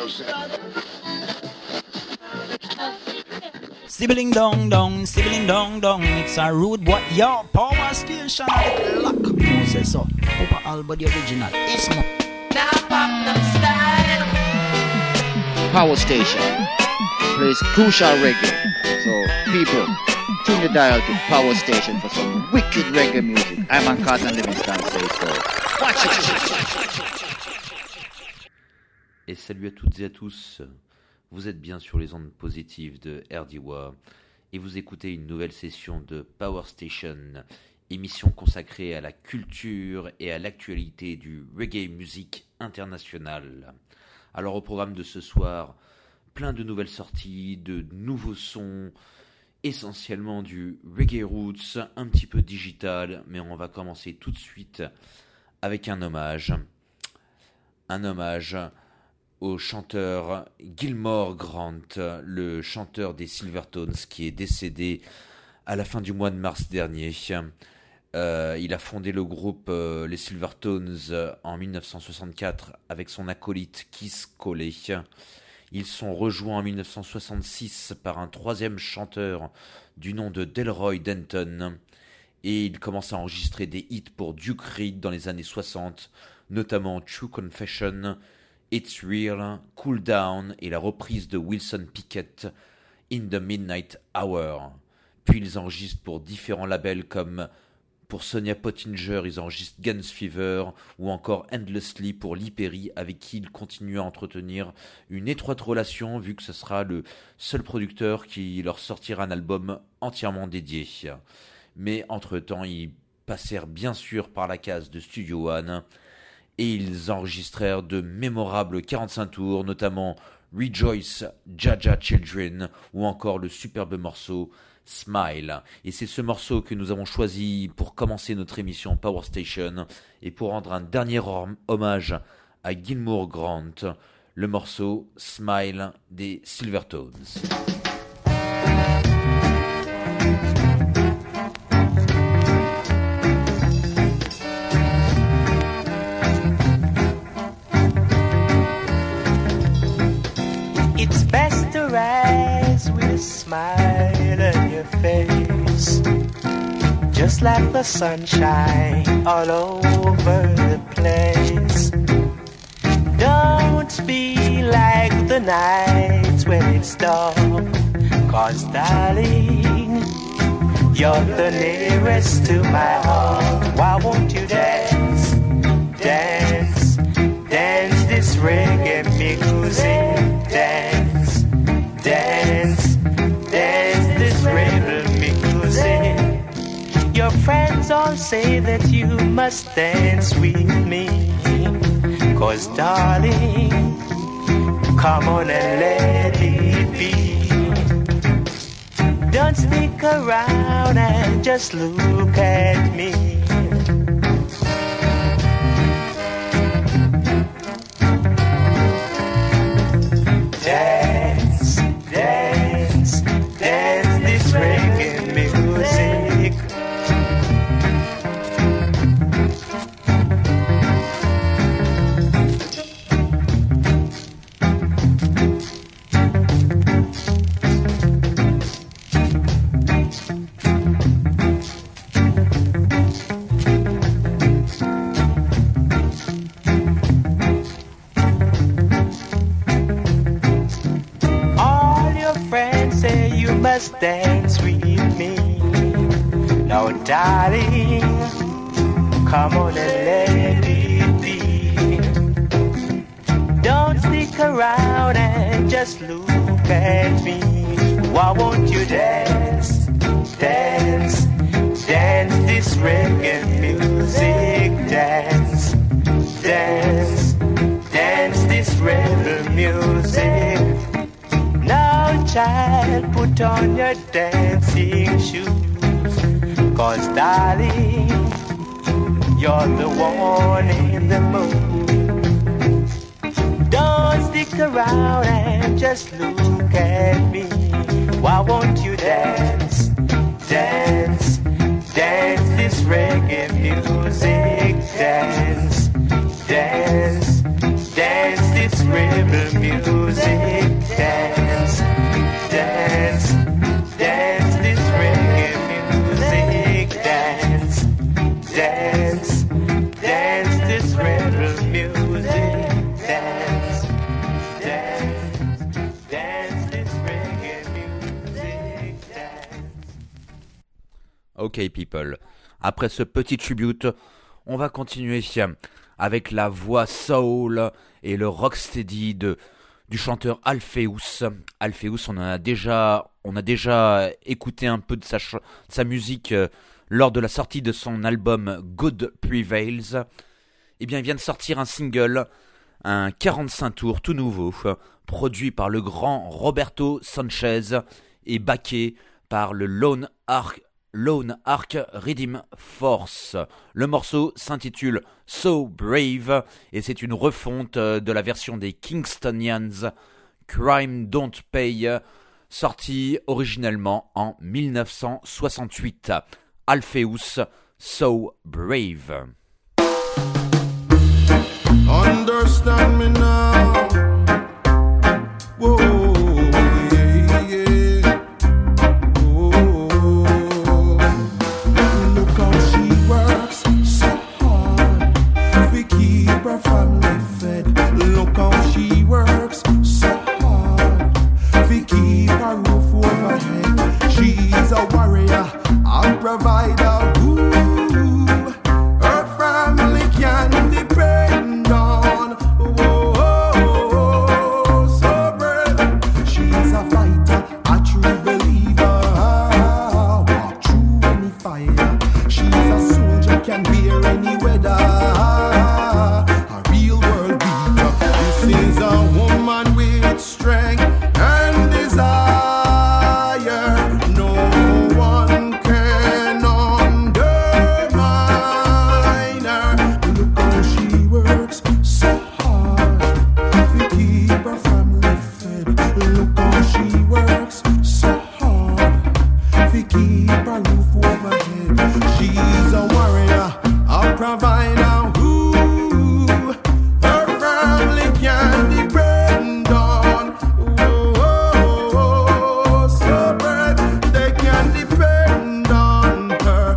Sibling dong dong, sibling dong dong. It's a rude boy, yo, power station. Lock, Moses, so Papa Alba the original. It's more. Now pop them style. Power station plays crucial reggae. So people, tune the dial to Power Station for some wicked reggae music. I'm on Carlton Livingston say so. Watch it. Et salut à toutes et à tous. Vous êtes bien sur les ondes positives de RDWA et vous écoutez une nouvelle session de Power Station, émission consacrée à la culture et à l'actualité du reggae music international. Alors au programme de ce soir, plein de nouvelles sorties, de nouveaux sons, essentiellement du reggae roots, un petit peu digital, mais on va commencer tout de suite avec un hommage au chanteur Gilmore Grant, le chanteur des Silvertones qui est décédé à la fin du mois de mars dernier. Il a fondé le groupe les Silvertones en 1964 avec son acolyte Keith Coley. Ils sont rejoints en 1966 par un troisième chanteur du nom de Delroy Denton et il commence à enregistrer des hits pour Duke Reed dans les années 60, notamment True Confession, It's Real, Cool Down et la reprise de Wilson Pickett, In the Midnight Hour. Puis ils enregistrent pour différents labels comme pour Sonia Pottinger, ils enregistrent Guns Fever ou encore Endlessly pour Lee Perry avec qui ils continuent à entretenir une étroite relation vu que ce sera le seul producteur qui leur sortira un album entièrement dédié. Mais entre-temps, ils passèrent bien sûr par la case de Studio One et ils enregistrèrent de mémorables 45 tours, notamment Rejoice, Jaja Children ou encore le superbe morceau Smile. Et c'est ce morceau que nous avons choisi pour commencer notre émission Power Station et pour rendre un dernier hommage à Gilmore Grant, le morceau Smile des Silvertones. It's best to rise with a smile on your face, just like the sunshine all over the place. Don't be like the nights when it's dark, 'cause darling, you're the nearest to my heart. Why won't you dance, dance, dance this reggae music? Dance, dance, dance this rebel music. Your friends all say that you must dance with me, 'cause darling, come on and let it be. Don't stick around and just look at me. Dance, dance, dance this reggae music. Must dance with me. Now darling, come on and let it be. Don't stick around and just look at me. Why won't you dance, dance, dance this reggae music? Dance, dance, dance this rebel music. Now child, put on your dancing shoes, 'cause darling, you're the one in the mood. Don't stick around and just look at me. Why won't you dance, dance, dance this reggae music? Dance, dance, dance this reggae rebel music. Dance, dance, dance this reggae music. Dance, dance, dance this rebel music. Dance, dance, dance this reggae music. Dance. Ok people, après ce petit tribute, on va continuer avec la voix soul et le rocksteady du chanteur Alpheus. Alpheus, on a déjà écouté un peu de sa musique lors de la sortie de son album Good Prevails. Eh bien, il vient de sortir un single, un 45 tours tout nouveau, produit par le grand Roberto Sanchez et backé par le Lone Ark Rhythm Force. Le morceau s'intitule So Brave et c'est une refonte de la version des Kingstonians Crime Don't Pay, sortie originellement en 1968. Alpheus, So Brave. Understand me now. Whoa. Family fed. Look how she works so hard to keep her roof overhead. She's a warrior, a provider. Ooh, her family can depend on. Oh, so brave. She's a fighter, a true believer. Walk through any fire. She's a soldier, can bear any weather. Is a woman with strength and desire. No one can undermine her. Look how she works so hard to keep her family fed. Look how she works so hard to keep her roof overhead. She's a warrior, a provider. Can depend on. Oh, so brave, they can depend on her.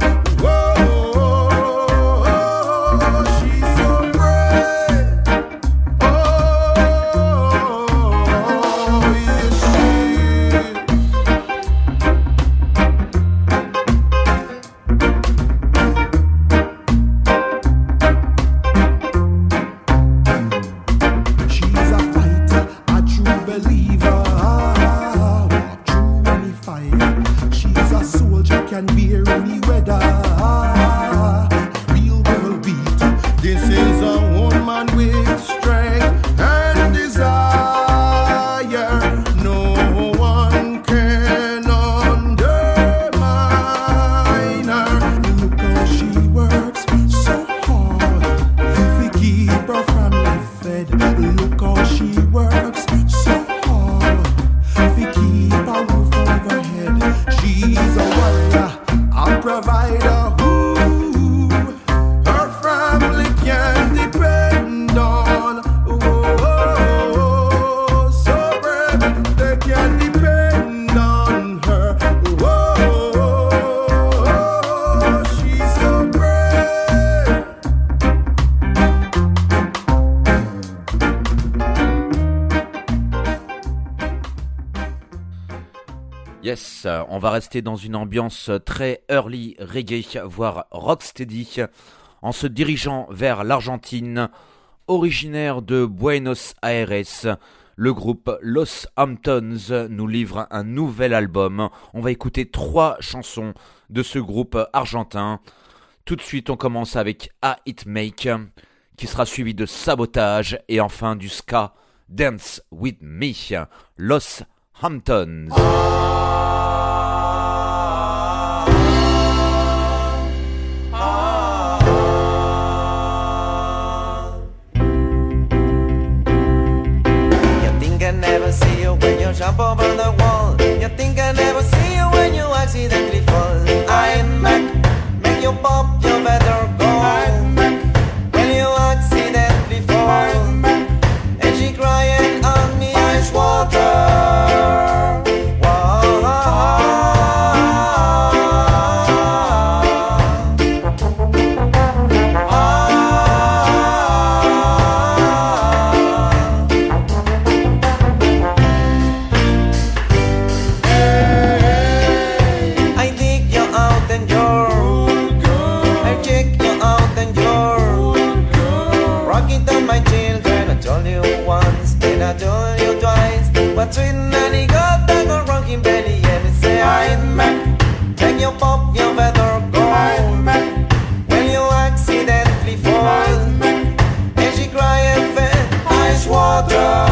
Oh, she's so brave. Oh, yes, can bear any weather. A real world beat. This is a woman with strength and desire. No one can undermine her. Look how she works so hard to keep her family fed. Look how she works so hard to keep her roof overhead. She's a warrior, a provider. Who her family can depend on. Oh, so brave, they can depend on her. Oh, she's so brave. Yes, on va rester dans une ambiance très early reggae, voire rocksteady, en se dirigeant vers l'Argentine. Originaire de Buenos Aires, le groupe Los Hamptons nous livre un nouvel album. On va écouter 3 chansons de ce groupe argentin. Tout de suite, on commence avec A It Make, qui sera suivi de Sabotage et enfin du ska, Dance With Me, Los Hamptons. Jump over the wall. You think I never see you when you accidentally fall. I'm back, make you pop your better go. I'm back, when you accidentally fall. And she crying What's written and he got that go rocking belly. Yeah, me say I'm Mac. Make you pop your feather gold. When you accidentally fall, and she cry and fed ice water.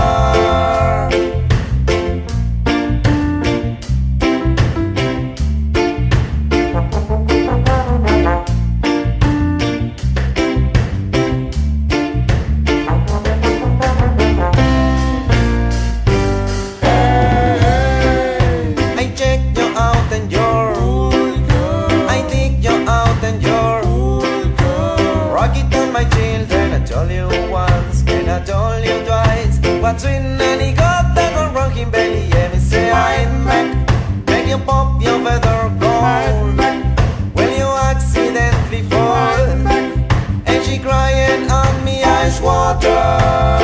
What's written and he got that go rocking belly. Yeah, me say I'm Mac. Make you pop your feather gold. When you accidentally fall, and she crying on me ice water.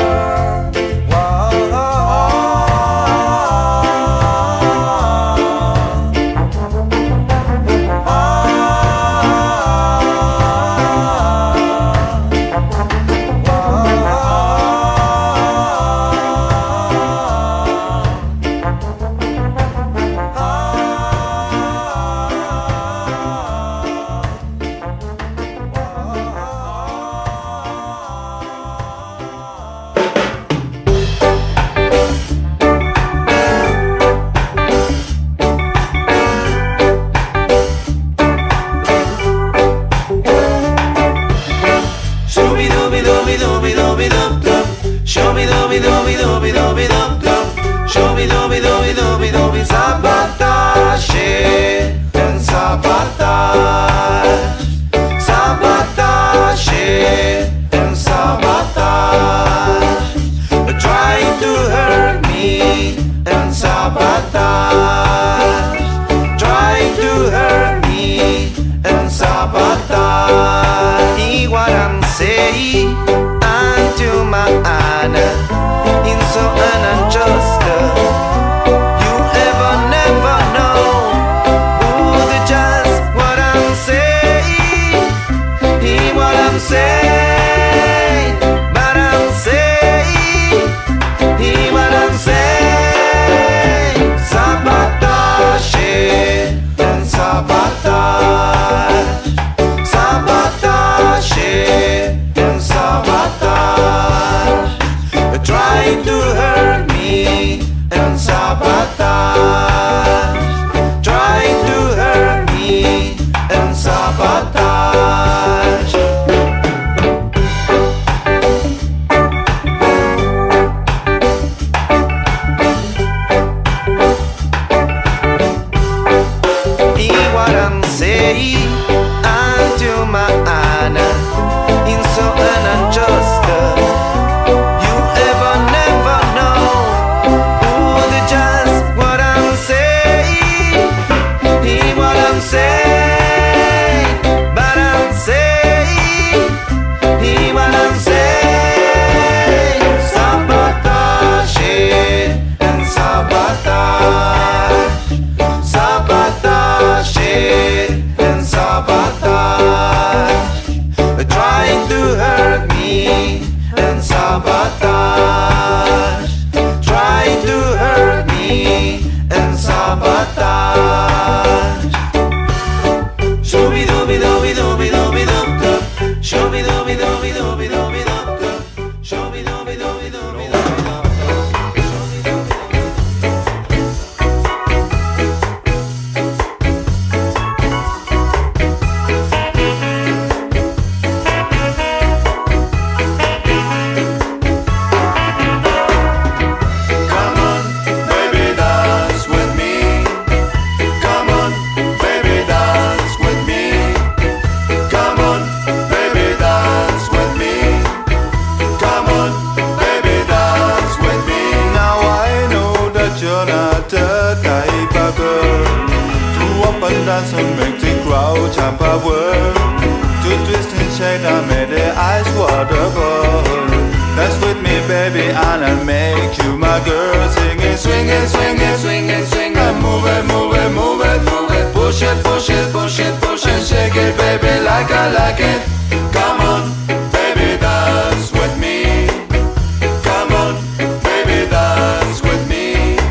dance and make the crowd jump away. To twist and shake and make the ice water boil. Dance with me, baby, and I'll make you my girl. Singing, swinging, swinging, swinging, swinging. Move it, move it, move it, move it. Push it, push it, push it, push it. Shake it, baby, like I like it. Come on, baby, dance with me. Come on, baby, dance with me.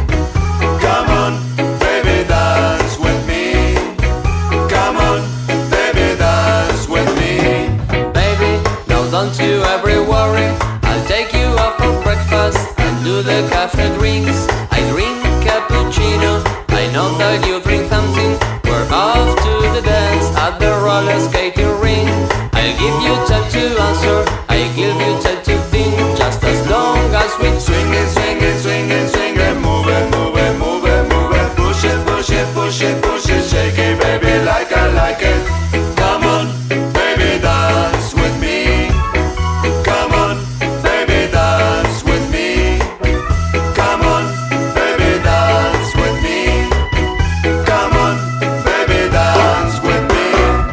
drinks. I drink cappuccino. I know that you drink something. We're off to the dance at the roller skating ring. I'll give you time to answer. I'll give you time to think. Just as long as we Swing it, swing it, swing it, swing it, move it, move it, move it, move it, push it, push it, push it, push it, shake it, baby, like I like it. Come on, baby, dance with me. Come on, baby, dance with me. Come on, baby, dance with me. Come on, baby, dance with me.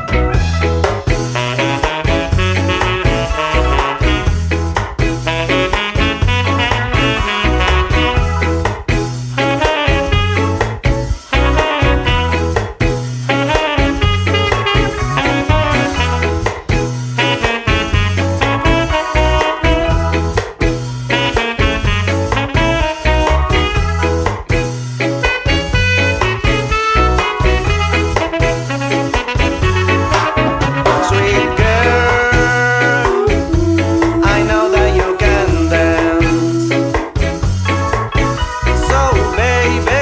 Sweet girl, I know that you can dance. So baby,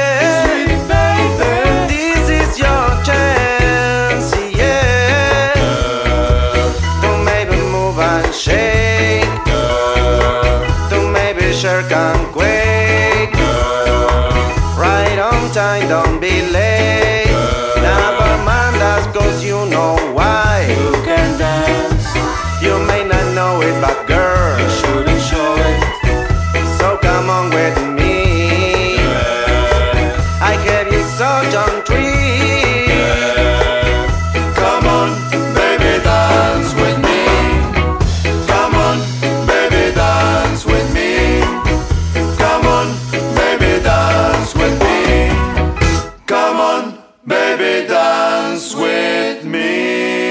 this is your chance, yeah. To maybe move and shake, to maybe shake and quake. Right on time, don't be late. Never mind us, cause you know why. You can dance. You may not know it, but girl, you shouldn't show it. So come on with me. I gave you such a treat. Come on, baby, dance with me. Come on, baby, dance with me. Come on, baby, dance with me. Come on, baby, dance with me.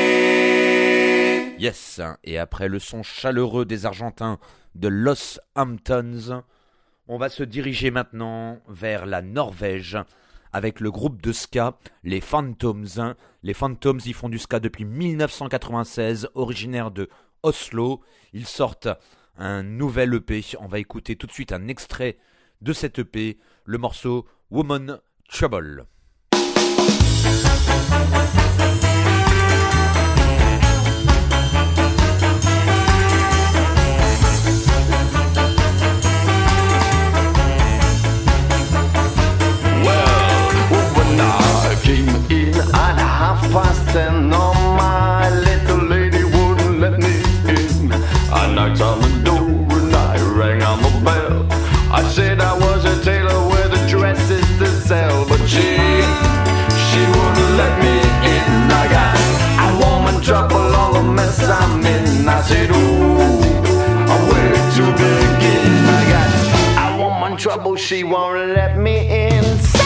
Yes, et après le son chaleureux des Argentins de Los Hamptons, on va se diriger maintenant vers la Norvège avec le groupe de ska, les Phantoms. Les Phantoms, ils font du ska depuis 1996, originaires de Oslo. Ils sortent un nouvel EP. On va écouter tout de suite un extrait de cet EP, le morceau Woman Trouble. When I came in at 10:30 on my little lady wouldn't let me in. I knocked on the door and I rang on the bell. I said I was a tailor with the dresses to sell, but she wouldn't let me in. I got a woman trouble, all the mess I'm in. I said, ooh, where to begin? I got a woman trouble, she won't let me in.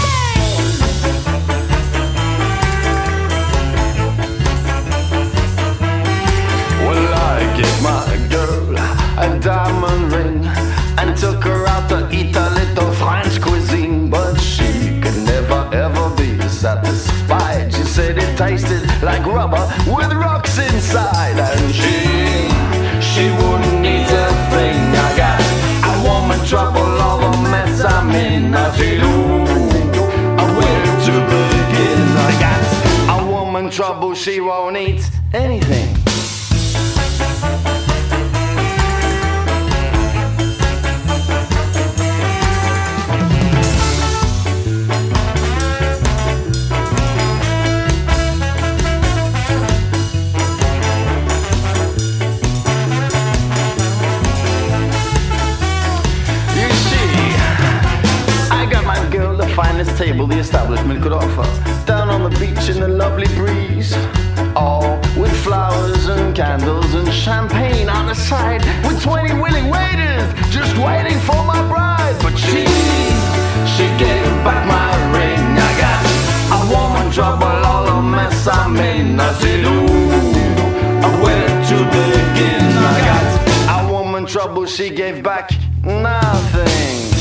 Well, I gave my girl a diamond ring and took her out to eat a little French cuisine, but she could never ever be satisfied. She said it tasted like rubber with rocks inside, and she wouldn't eat a thing. I got a woman trouble, all the mess I'm in. I said, ooh, where to begin? I got a woman trouble, she won't eat anything. Finest table the establishment could offer, down on the beach in the lovely breeze, all with flowers and candles and champagne on the side, with 20 willing waiters just waiting for my bride. But she gave back my ring. I got a woman trouble, all the mess I'm in. I said, ooh, where to begin? I got a woman trouble, she gave back nothing.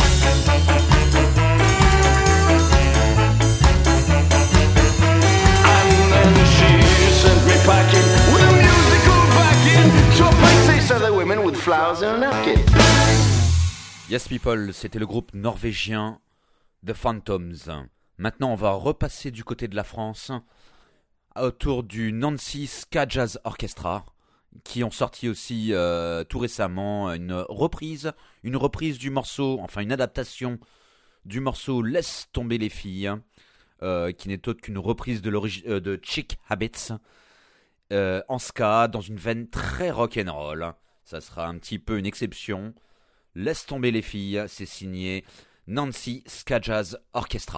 Packing with a musical backing to a place they sell their women with flowers in a napkin. Yes People, c'était le groupe norvégien The Phantoms. Maintenant, on va repasser du côté de la France, autour du Nancy Ska Jazz Orchestra, qui ont sorti aussi tout récemment une reprise du morceau, enfin une adaptation du morceau Laisse tomber les filles, qui n'est autre qu'une reprise de Chick Habits en ska, dans une veine très rock'n'roll. Ça sera un petit peu une exception. Laisse tomber les filles, c'est signé Nancy Ska Jazz Orchestra.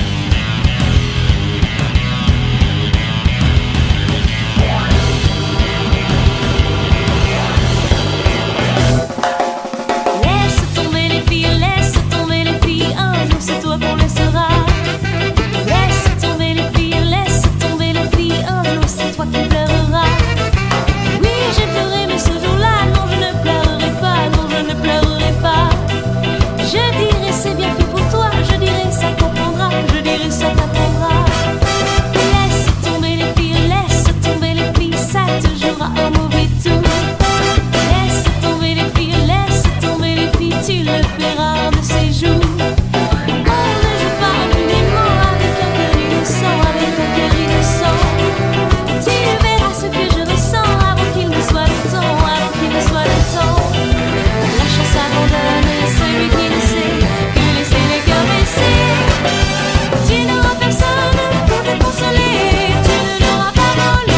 Laisse tomber les filles, un jour c'est toi qu'on laissera. Laisse tomber les filles, un jour c'est toi qui pleureras. Oui, j'ai pleuré, mais ce jour-là, non, je ne pleurerai pas, non, je ne pleurerai pas. Je dirai c'est bien fait pour toi, je dirai ça t'apprendra, je dirai ça t'apprendra. Laisse tomber les filles, ça te jouera un mauvais tour. Laisse tomber les filles, tu le paieras de ses jours. On ne joue pas impunément avec un cœur innocent, avec un cœur innocent. Tu verras ce que je ressens avant qu'il ne soit le temps, avant qu'il ne soit le temps. La chance abandonne celui qui ne sait que laisser les cœurs baisser. Tu n'auras personne pour te consoler, tu ne l'auras pas volé.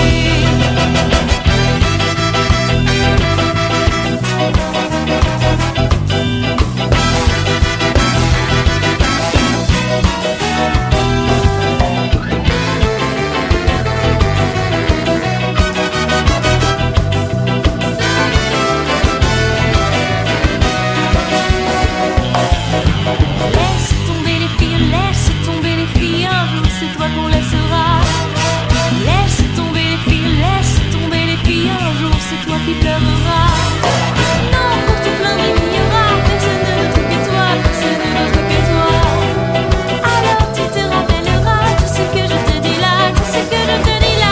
Laisse tomber les filles, un jour c'est toi qu'on laissera. Laisse tomber les filles, un jour c'est toi qui pleureras. Non, pour te plaindre il n'y aura personne d'autre que toi, personne d'autre que toi. Alors tu te rappelleras tout ce que je te dis là, tout ce que je te dis là.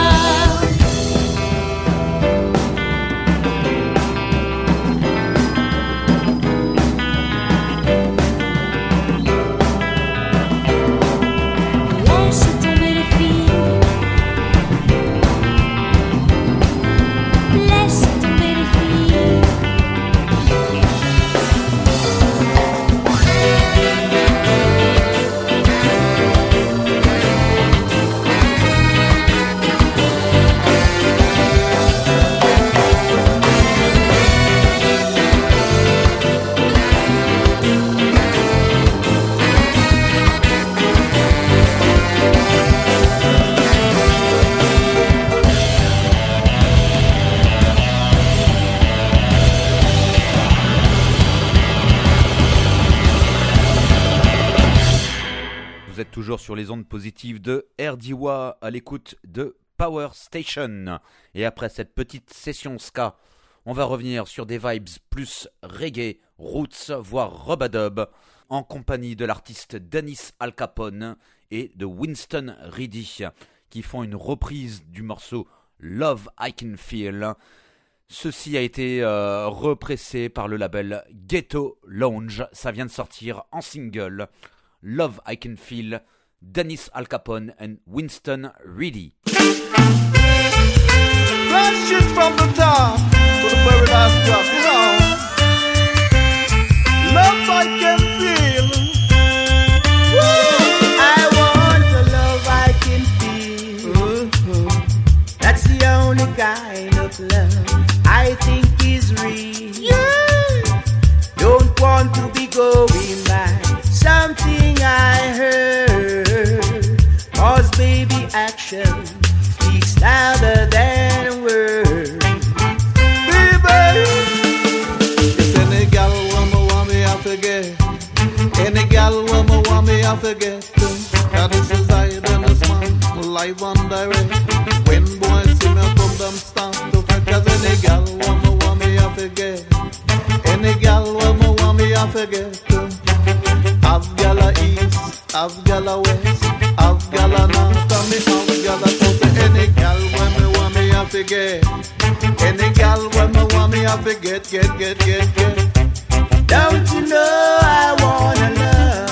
Laisse tomber les filles. Laisse tomber les filles. Vous êtes toujours sur les ondes positives de RDWA à l'écoute de Power Station. Et après cette petite session ska, on va revenir sur des vibes plus reggae, roots, voire rub-a-dub, en compagnie de l'artiste Dennis Al Capone et de Winston Reedy, qui font une reprise du morceau Love I Can Feel. Ceci a été repressé par le label Ghetto Lounge. Ça vient de sortir en single. Love I Can Feel, Dennis Al Capone and Winston Reedy. Rushing from the top to the very last drop, you know. Love I can feel. Woo! I want the love I can feel. That's the only kind of love I think is real. Yeah. Don't want to be going by something I heard. 'Cause baby action speaks louder than words. Baby, if any gal want me, I forget. Any gal want me, I forget. That is as I and this man, live on direct. When boys see me from them start to fret. 'Cause any gal want me, I forget. Any gal want me, I forget. I've gal a east, I've gal a west, I've gal a north, and me have gal a south. Any gal when me want me, I forget. Any gal when me want me, I forget, get. Don't you know I wanna love?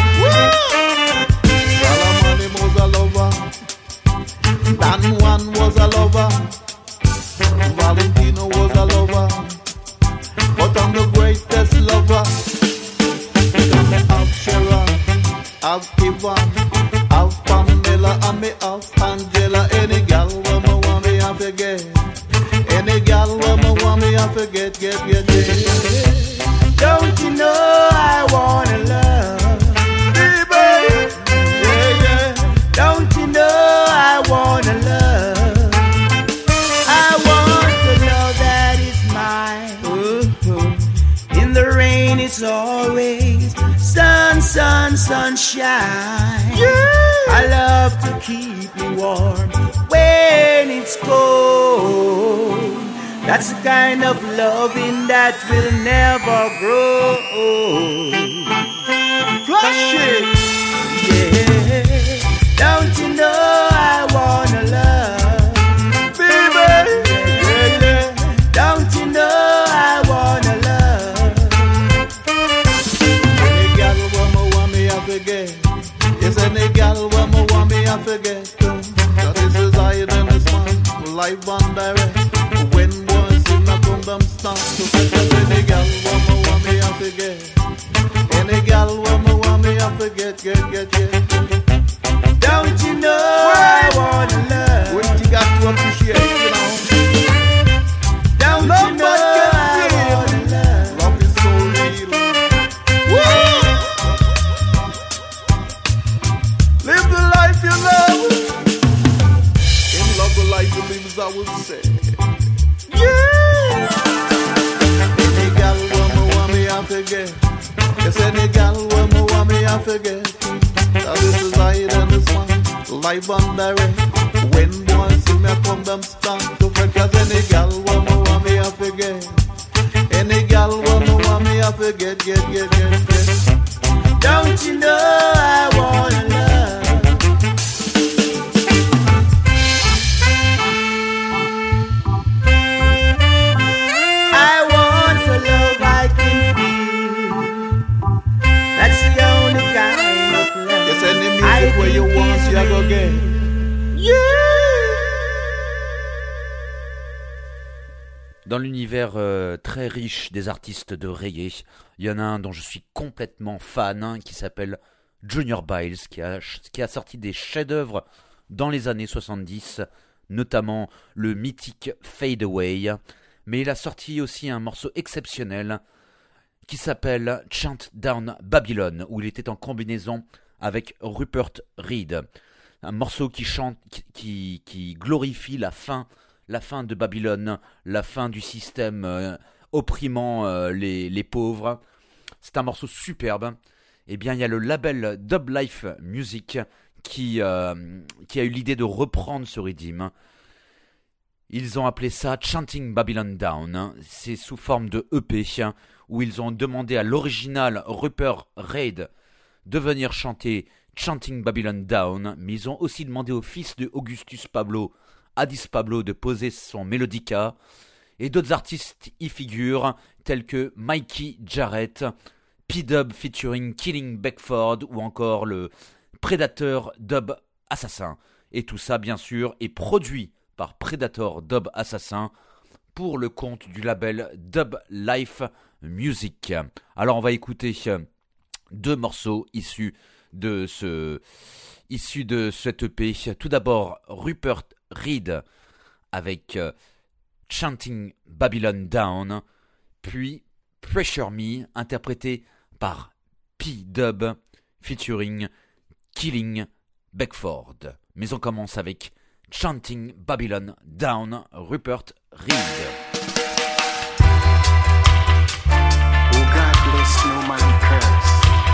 Salamani was a lover. Dan Juan was a lover. Valentino was a lover. But I'm the greatest lover. I've Sharon, I've Yvonne, I've Pamela, and me have Angela. Any gal where me want me I forget. Any gal where me want me I forget. Get. Don't you know I wanna love? Baby, yeah. Don't you know I wanna love? I want the love that is mine. In the rain it's always sunshine. I love to keep you warm when it's cold. That's the kind of loving that will never grow. Flash it. Yeah. Don't you know I wanna love? Baby, Yeah. Don't you know I wanna love? any gal where me want me I forget. Yes, any gal where me want me I forget. So this is higher than this one. Live and direct. When boys in the from them start to forget. Any gal where me want me I forget. Any gal where me want me I forget. Get. Don't you know I wanna love? What you got to appreciate, you know. Don't Love you know what can I feel. wanna love? Love is so real. Woo! Live the life you love. In love the life you live, as I would say. Yeah. Any gal want me I forget. Yes, any gal want me I forget. Now this is higher than this one. Live and direct. When boys see me come, them start to fret. 'Cause any gal want me I forget. Any gal want me I forget. Get. Don't you know I wanna love? I want a love I can feel. That's the only kind of love. Yes, any music where you want, you go get. Dans l'univers très riche des artistes de reggae, il y en a un dont je suis complètement fan, qui s'appelle Junior Byles, qui a sorti des chefs-d'œuvre dans les années 70, notamment le mythique Fade Away, mais il a sorti aussi un morceau exceptionnel qui s'appelle Chant Down Babylon, où il était en combinaison avec Rupert Reed, un morceau qui glorifie la fin de Babylone, la fin du système opprimant les pauvres. C'est un morceau superbe. Eh bien, il y a le label Dub Life Music qui a eu l'idée de reprendre ce rythme. Ils ont appelé ça Chanting Babylon Down. C'est sous forme de EP où ils ont demandé à l'original Rupert Reed de venir chanter Chanting Babylon Down, mais ils ont aussi demandé au fils de Augustus Pablo, Addis Pablo, de poser son mélodica, et d'autres artistes y figurent, tels que Mikey Jarrett, P-Dub featuring Killing Beckford, ou encore le Predator Dub Assassin. Et tout ça, bien sûr, est produit par Predator Dub Assassin pour le compte du label Dub Life Music. Alors on va écouter deux morceaux issus de cette EP. Tout d'abord Rupert Reed avec Chanting Babylon Down, puis Pressure Me interprété par P-Dub featuring Killing Beckford. Mais on commence avec Chanting Babylon Down, Rupert Reed. Oh God bless no man curse.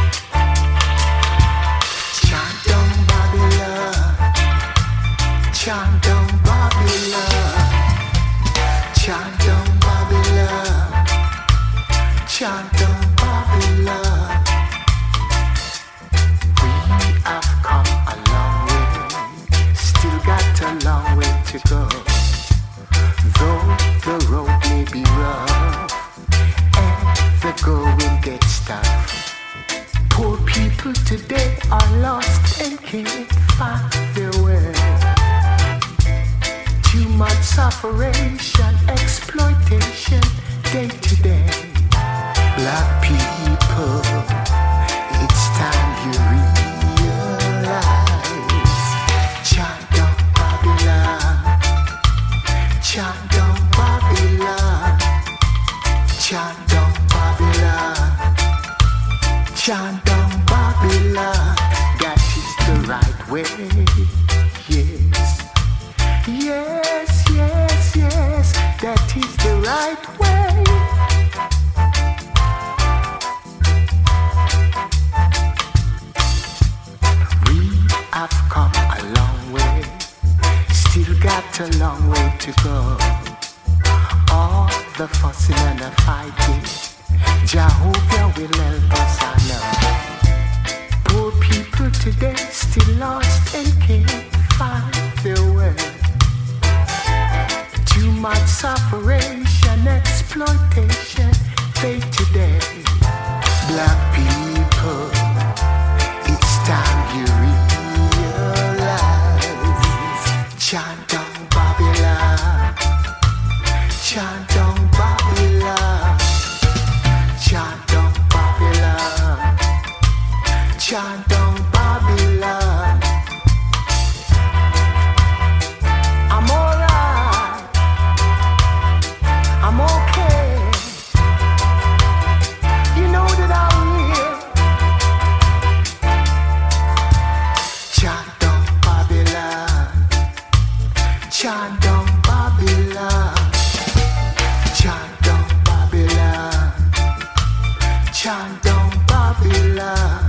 Chant down Babylon, chant down Babylon, chant down Babylon, chant down Babylon. We have come a long way, still got a long way to go. Though the road may be rough and the going people today are lost and can't find their way. Too much suffering, exploitation, day to day. Black people, it's time you realize. Chant on Babylon, chant on Babylon, chant on Babylon, chant on Babylon. That is the right way. Yes, yes, yes, yes. That is the right way. I've come a long way, still got a long way to go. All the fussing and the fighting, Jehovah will help us, I know. Poor people today still lost and can't find their way. Too much suffering, exploitation, fate today. Black people, it's time you realize. Chant on Babylon, chant on Babylon, chant on Babylon, chant on Babylon. I'm alright, I'm okay. You know that I'm here. Chant on Babylon, chant on Babylon, chant on Babylon, chant on Babylon.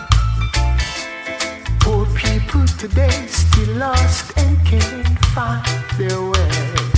Poor people today still lost and can't find their way.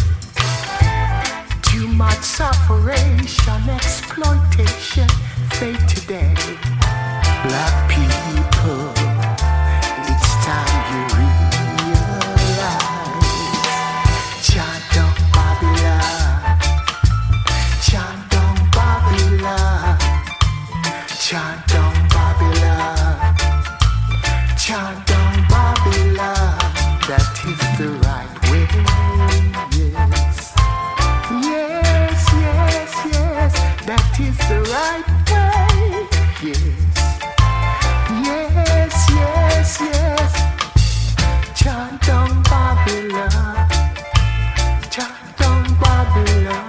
Too much suffering, exploitation, fate today. Black people, it's time you realize. Chant on Babylon, chant on Babylon, chant on Babylon, chant on Babylon. That is the right way. Yes, yes, yes, yes. That is the right way. Yes, yes, yes, yes. Chant on Babylon, chant on Babylon.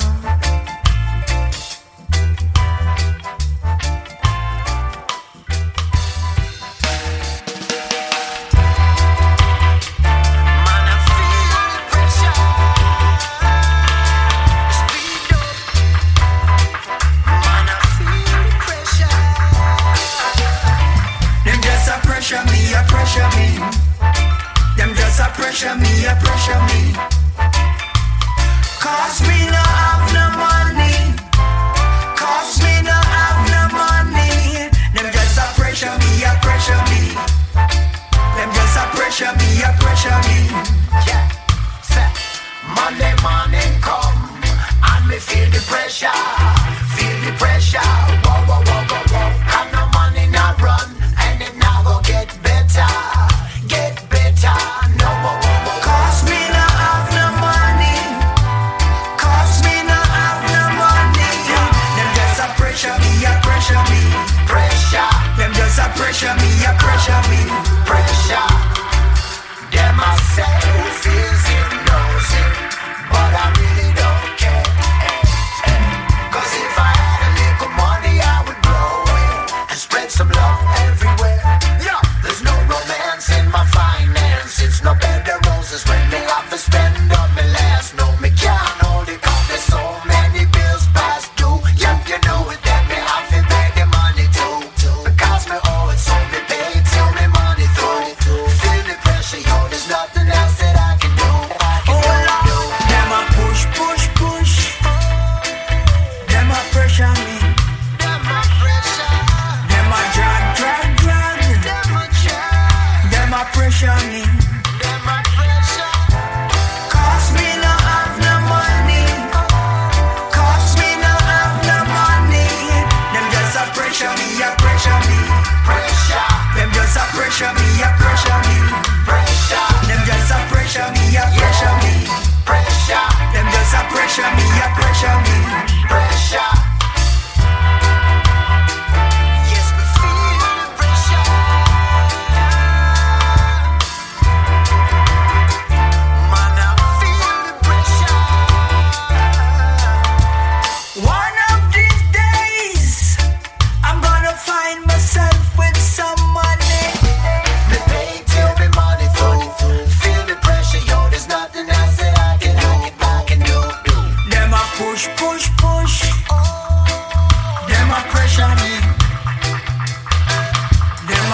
Pressure me. Them just a pressure me, pressure me. Cause me no have no money. Cause me no have no money. Them just a pressure me, pressure me. Them just a pressure me, pressure me. Yeah, say, Monday morning come and me feel the pressure, feel the pressure. Whoa, whoa, whoa, whoa, whoa. Have no money, not run, and it now go get better, get better. No, whoa, whoa, whoa. Cause me no have no money. Cause me no have no money. Them just a pressure me, pressure me. Pressure. Them just a pressure me, pressure me. Pressure. Them I say feels it, knows it, but I really don't care. Cause if I had a little money, I would blow it and spread some love everywhere. Yeah. There's no romance in my finance. It's no bed of roses when me have to spend on me last. No, me can't hold it cause there's so many bills past due. Yeah, you know it that me have to pay the money too. Because me owe it, so me pay it till me money through. Feel the pressure, yo, there's nothing else that I can do. Them a push, push, push. Them a pressure me. Them a pressure. Them a drag, drag, drag.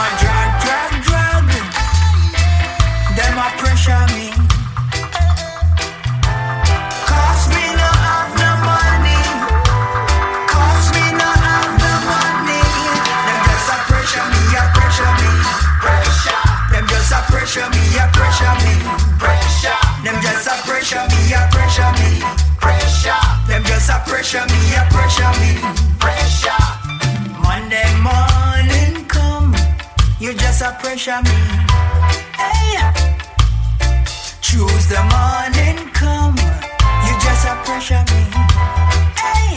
a drag. Them a pressure me. Cause me no have no money. Them just a pressure me. Them just a pressure me. Them just a pressure me. Them just a pressure me. Monday morning come, you just a pressure me. Hey. Tuesday morning come, you just a pressure me. Hey.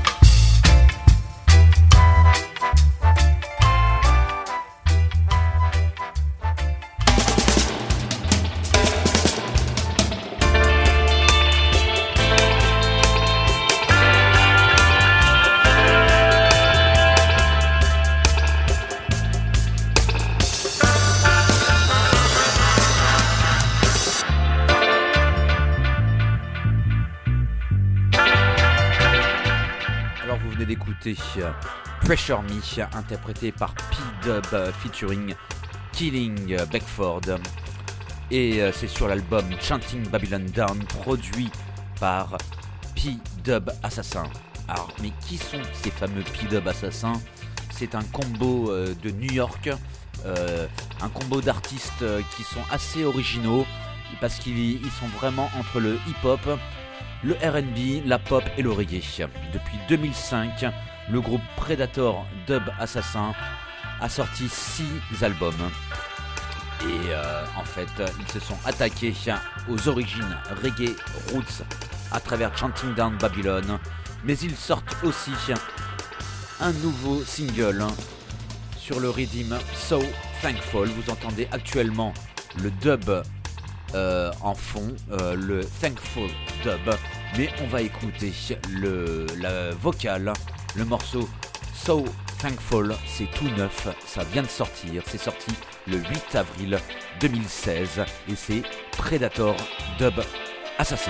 D'écouter Pressure Me, interprété par P-Dub featuring Killing Beckford, et c'est sur l'album Chanting Babylon Down, produit par P-Dub Assassin. Alors, mais qui sont ces fameux P-Dub Assassins? C'est un combo de New York, un combo d'artistes qui sont assez originaux, parce qu'ils sont vraiment entre le hip-hop, le R&B, la pop et le reggae. Depuis 2005, le groupe Predator Dub Assassin a sorti 6 albums. Et en fait, ils se sont attaqués aux origines reggae roots à travers Chanting Down Babylon. Mais ils sortent aussi un nouveau single sur le rythme So Thankful. Vous entendez actuellement le dub en fond, le Thankful Dub, mais on va écouter la vocale, le morceau So Thankful. C'est tout neuf, ça vient de sortir, c'est sorti le 8 avril 2016 et c'est Predator Dub Assassin.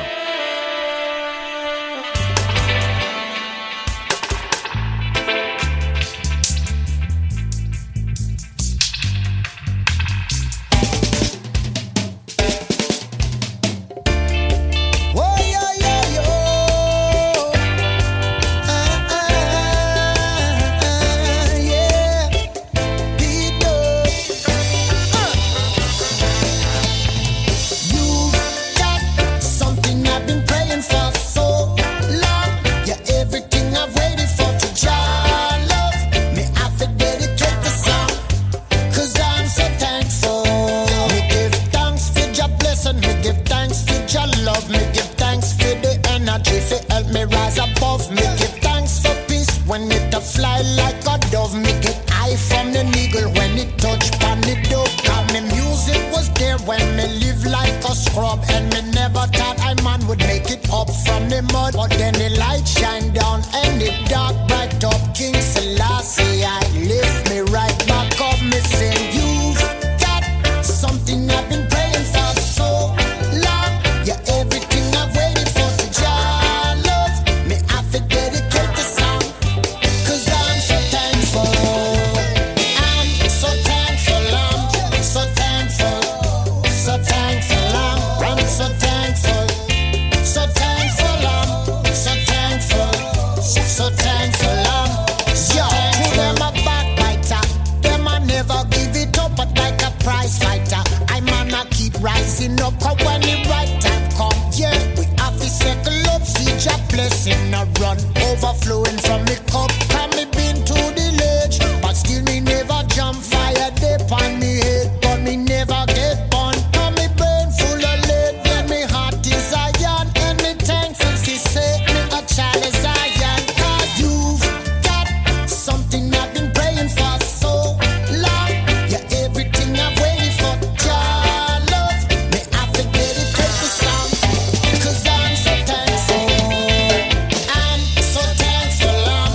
So thankful.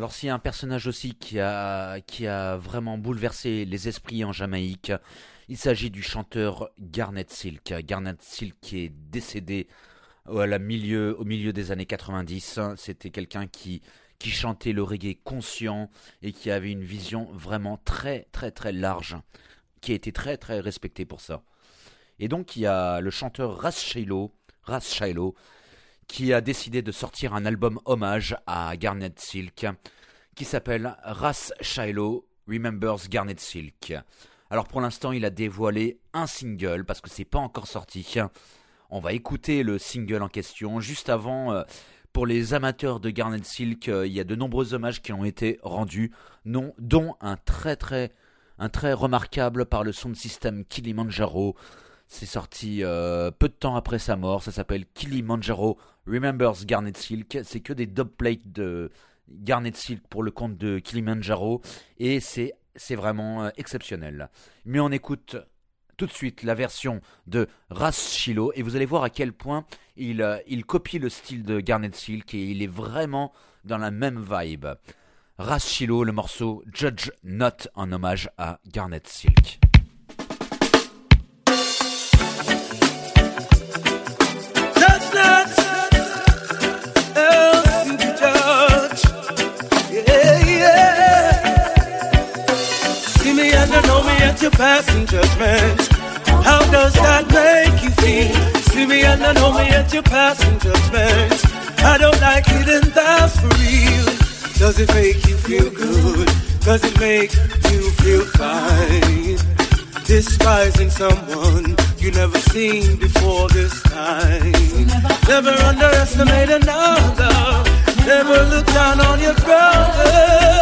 Alors s'il y a un personnage aussi qui a vraiment bouleversé les esprits en Jamaïque, il s'agit du chanteur Garnet Silk. Garnet Silk qui est décédé au milieu des années 90. C'était quelqu'un qui chantait le reggae conscient et qui avait une vision vraiment très très très large, qui a été très très respecté pour ça. Et donc il y a le chanteur Ras Shiloh, qui a décidé de sortir un album hommage à Garnet Silk, qui s'appelle Ras Shiloh Remembers Garnet Silk. Alors pour l'instant il a dévoilé un single, parce que c'est pas encore sorti. On va écouter le single en question. Juste avant, pour les amateurs de Garnet Silk, il y a de nombreux hommages qui ont été rendus, dont un très remarquable par le sound system Kilimanjaro. C'est sorti peu de temps après sa mort. Ça s'appelle Kilimanjaro Remembers Garnet Silk. C'est que des dubplates de Garnet Silk pour le compte de Kilimanjaro. Et c'est vraiment exceptionnel. Mais on écoute tout de suite la version de Ras Shiloh. Et vous allez voir à quel point il copie le style de Garnet Silk. Et il est vraiment dans la même vibe. Ras Shiloh, le morceau Judge Not en hommage à Garnet Silk. Know me at your passing judgment. How does that make you feel? See me and know me at your passing judgment. I don't like it and that's for real. Does it make you feel good? Does it make you feel fine? Despising someone you never seen before this time. Never underestimate another. Never look down on your brother.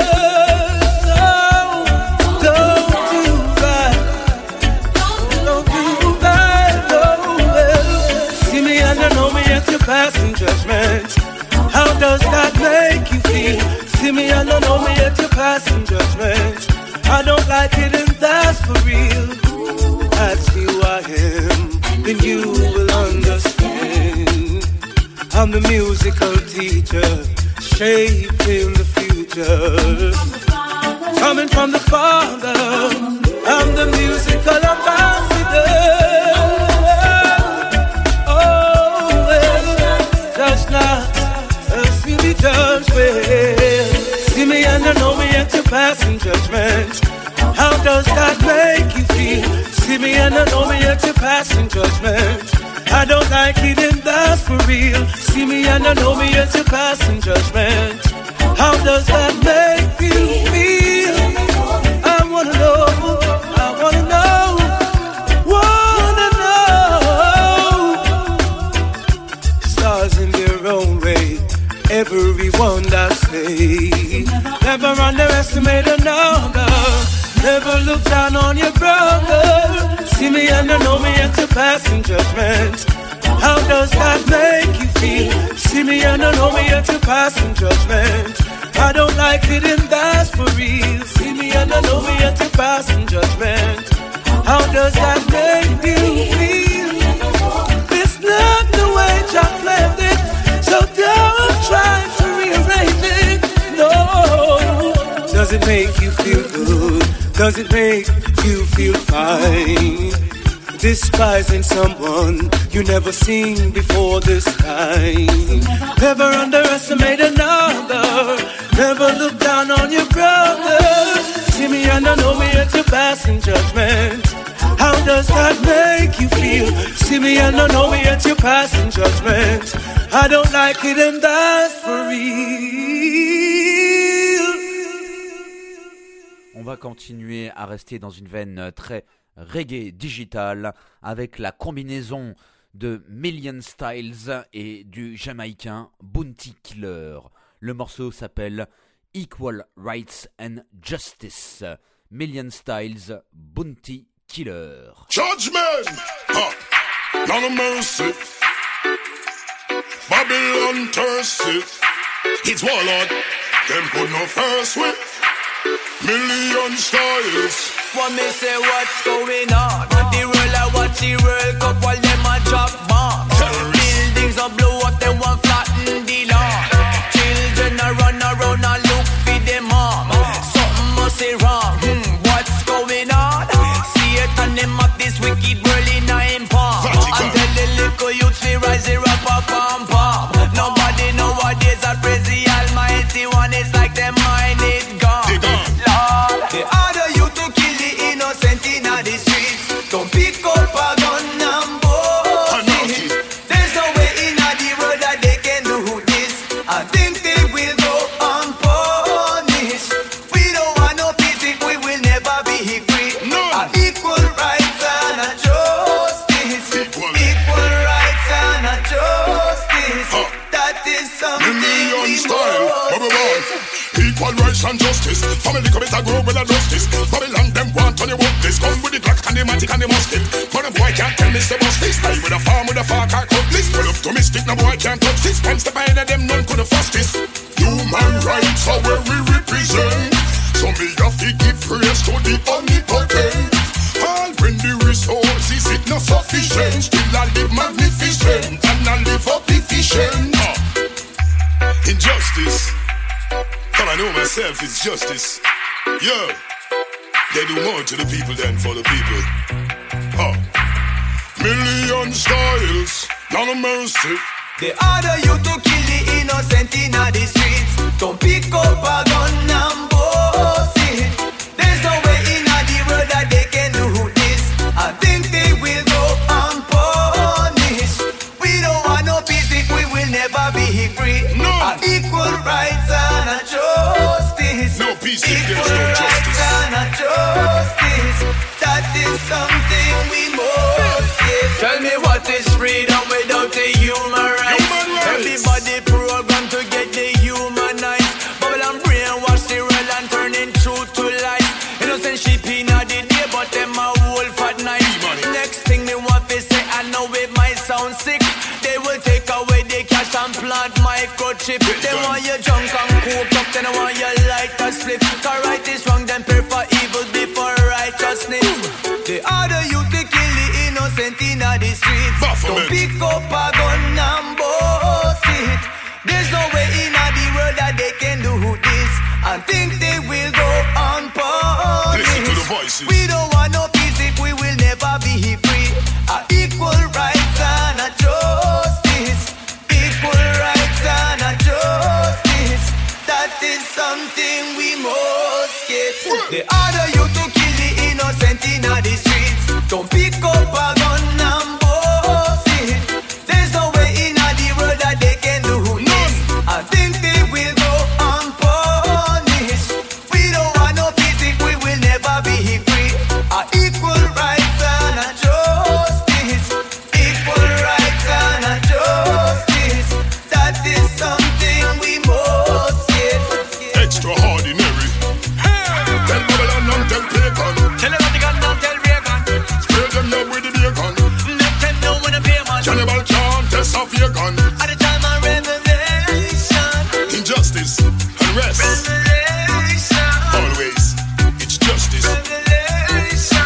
Passing judgment. How does that make you feel? See me and don't know me at your passing judgment. I don't like it and that's for real. Ask me who I am, then you will understand. I'm the musical teacher, shaping the future. Coming from the Father, I'm the musical ambassador. Judge well. See me and know me at your passing judgment. How does that make you feel? See me and know me at your passing judgment. I don't like it and that's for real. See me and know me at your passing judgment. How does that make you feel? I wanna know, I wanna know, stars in their own way. Everyone that say, never underestimate another. Never look down on your brother. See me and know me at your passing judgment. How does that make you feel? See me and know me at your passing judgment. I don't like it and that's for real. See me and know me at your passing judgment. How does that make you feel? It's not the way Jack planned it. So don't try to rearrange it, no. Does it make you feel good? Does it make you feel fine? Despising someone you never seen before this time. Never underestimate another. Never look down on your brother. See me and know me at your passing judgment. How does that make you feel? See me and know me at your passing judgment. I don't like it and that's for real. On va continuer à rester dans une veine très reggae digital avec la combinaison de Million Styles et du jamaïcain Bounty Killer. Le morceau s'appelle Equal Rights and Justice. Million Styles, Bounty Killer. Judgment! None of mercy. Babylon thirsty. It's warlord. Them put no first with Million Styles. What me say what's going on? The world I watch the World Cup while them a drop bombs. Buildings a blow up, them want flatten the lawn. Children a run around and look for Equal rights and justice. Family come it a grow with a justice. Babylon them want on your work this. Come with the Glock and the matic and the musket. But a boy can't tell me the bust this. Stay with a farm with a far car cut this. Pull up to me stick, no boy can't touch this. Once the behind of them none could have fussed this. Human rights are where we represent. So me have to give praise to the omnipotent. All when the resources it not sufficient. Still I live magnificent and I live up efficient. Injustice. All I know myself is justice. Yeah. They do more to the people than for the people. Million styles, not a mercy. They order you to kill the innocent in the streets. Don't pick up a gun and boast it. There's no way in the world that they can do this. I think they will go unpunished. We don't want no peace if we will never be free. No. Equal rights and a justice. No peace if there's no justice. And a justice. That is something we must give. Tell me what is freedom without the human rights? Everybody programmed to get dehumanized. Babylon brainwash the world and turning truth to lies. Innocent sheep in the day, but them a wolf at night. Next thing me want to say, I know it might sound sick. They will take away the cash and plant microchip. They want you drunk and cooked up, then they want you light a split. Cause right is wrong, then pray for evil before righteousness. They order you to kill the innocent in the streets. Don't pick up a gun and boast it. There's no way in the world that they can do this. I think they will go unpunished. Listen to the voices. We don't want no peace if we will never be free. Equal rights and a justice. Equal rights and a justice. That is something we must get. They order you to kill the innocent in the streets. Don't pick up a gun and boast it. There's no way in the world that they can do this. I think they will go unpunished. We don't want no peace if we will never be free. Equal rights and a justice. Equal rights and a justice. That is something we must get. Extraordinary. Tell Babylon and tell Pagan. Tell them what they got now, tell Reagan. Spray them now with the bacon. Let them know when they pay man. Cannibal can't test off your gun. At the time of revelation. Injustice and rest. Revelation. Always. It's justice. Revelation.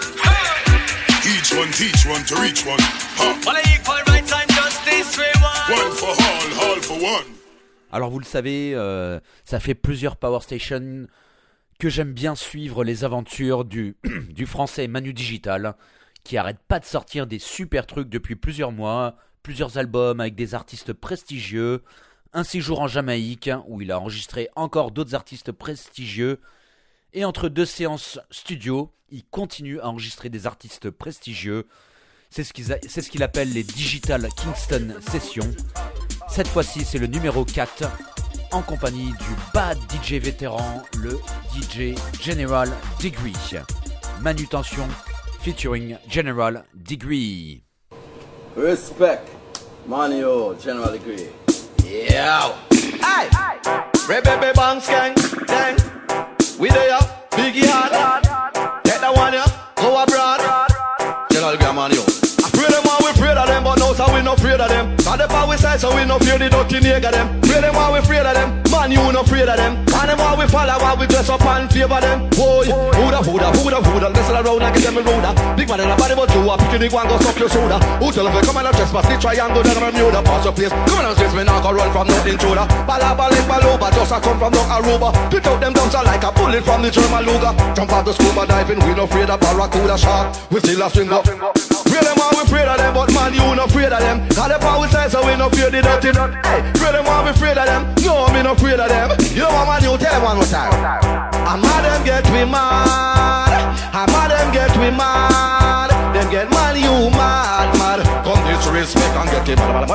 Each one teach one to reach one. All equal rights and justice we want. One for all for one. Alors vous le savez, ça fait plusieurs Power Station que j'aime bien suivre les aventures du français Manu Digital, qui arrête pas de sortir des super trucs depuis plusieurs mois, plusieurs albums avec des artistes prestigieux, un séjour en Jamaïque où il a enregistré encore d'autres artistes prestigieux, et entre deux séances studio, il continue à enregistrer des artistes prestigieux. C'est ce qu'il appelle les Digital Kingston Sessions. Cette fois-ci, c'est le numéro 4, en compagnie du bad DJ vétéran, le DJ General Degree. Manutention featuring General Degree. Respect, Manio, General Degree. Yeah. Hey, Rebebe Bang Skang, Dang. We there, Biggie Hard. Take that one, yeah. Go abroad. General Degree, Manio. I pray them while we pray to them, but no, so we no afraid of them. Cause the power we say, so we no fear the dirty nigga them. Pray them while we afraid of them, man, you no afraid of them. And them while we follow, while we dress up and favor them. Boy, who'da, listen around and get them a ruder. Big man in a body, but you are picking the one, go suck your shoulder. Who tell them, come on and trespass, the triangle, then I'm a mute, pass your place. Come on and chase me, now go run from nothing shoulder. Baloba, just a come from no Aruba. Pit out them dumpster like a bullet from the German Luger. Jump out the scuba diving, we no afraid of Barracuda shark. We still a swing up. Pray them while we afraid of them, but man, you no afraid of them. Cause the power says, so we no fear the dirty. Hey, pray them while we afraid of them. No, me no afraid of them. You know what man, you tell them one more time. I'm mad, them get me mad. I'm mad, them get me mad. Them get mad, you mad. Come disrespect and get it mad.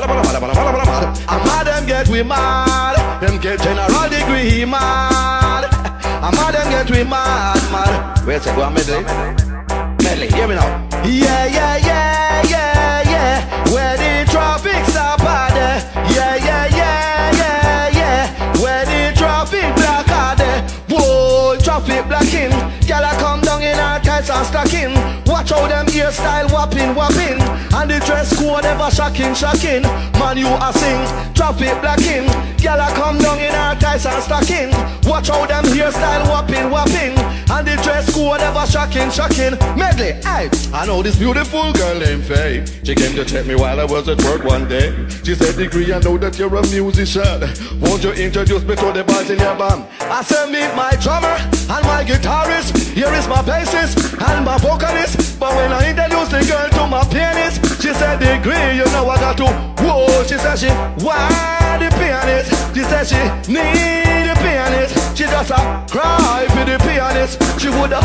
I'm mad, them get we mad. Them get General Degree mad. I'm mad, them get we mad. Where's it go, medley, hear me now. Yeah. Where the traffic stop at there. Yeah. Where the and stacking. Watch how them hairstyle whopping. And the dress code ever shocking. Man, you a sing, traffic blocking. Girl a come down in her ties and stacking. Watch how them hairstyle whopping. And the dress code ever shocking. Medley, hey, I know this beautiful girl named Faye. She came to check me while I was at work one day. She said, Degree, I know that you're a musician. Won't you introduce me to the boys in your band? I said, meet my drummer and my guitarist. Here is my bassist and my vocalist. But when I introduced the girl to my pianist, she said, Degree, you know I got to. Whoa, she said she want the pianist. She said she need the pianist. She just a cry for the pianist. She woulda.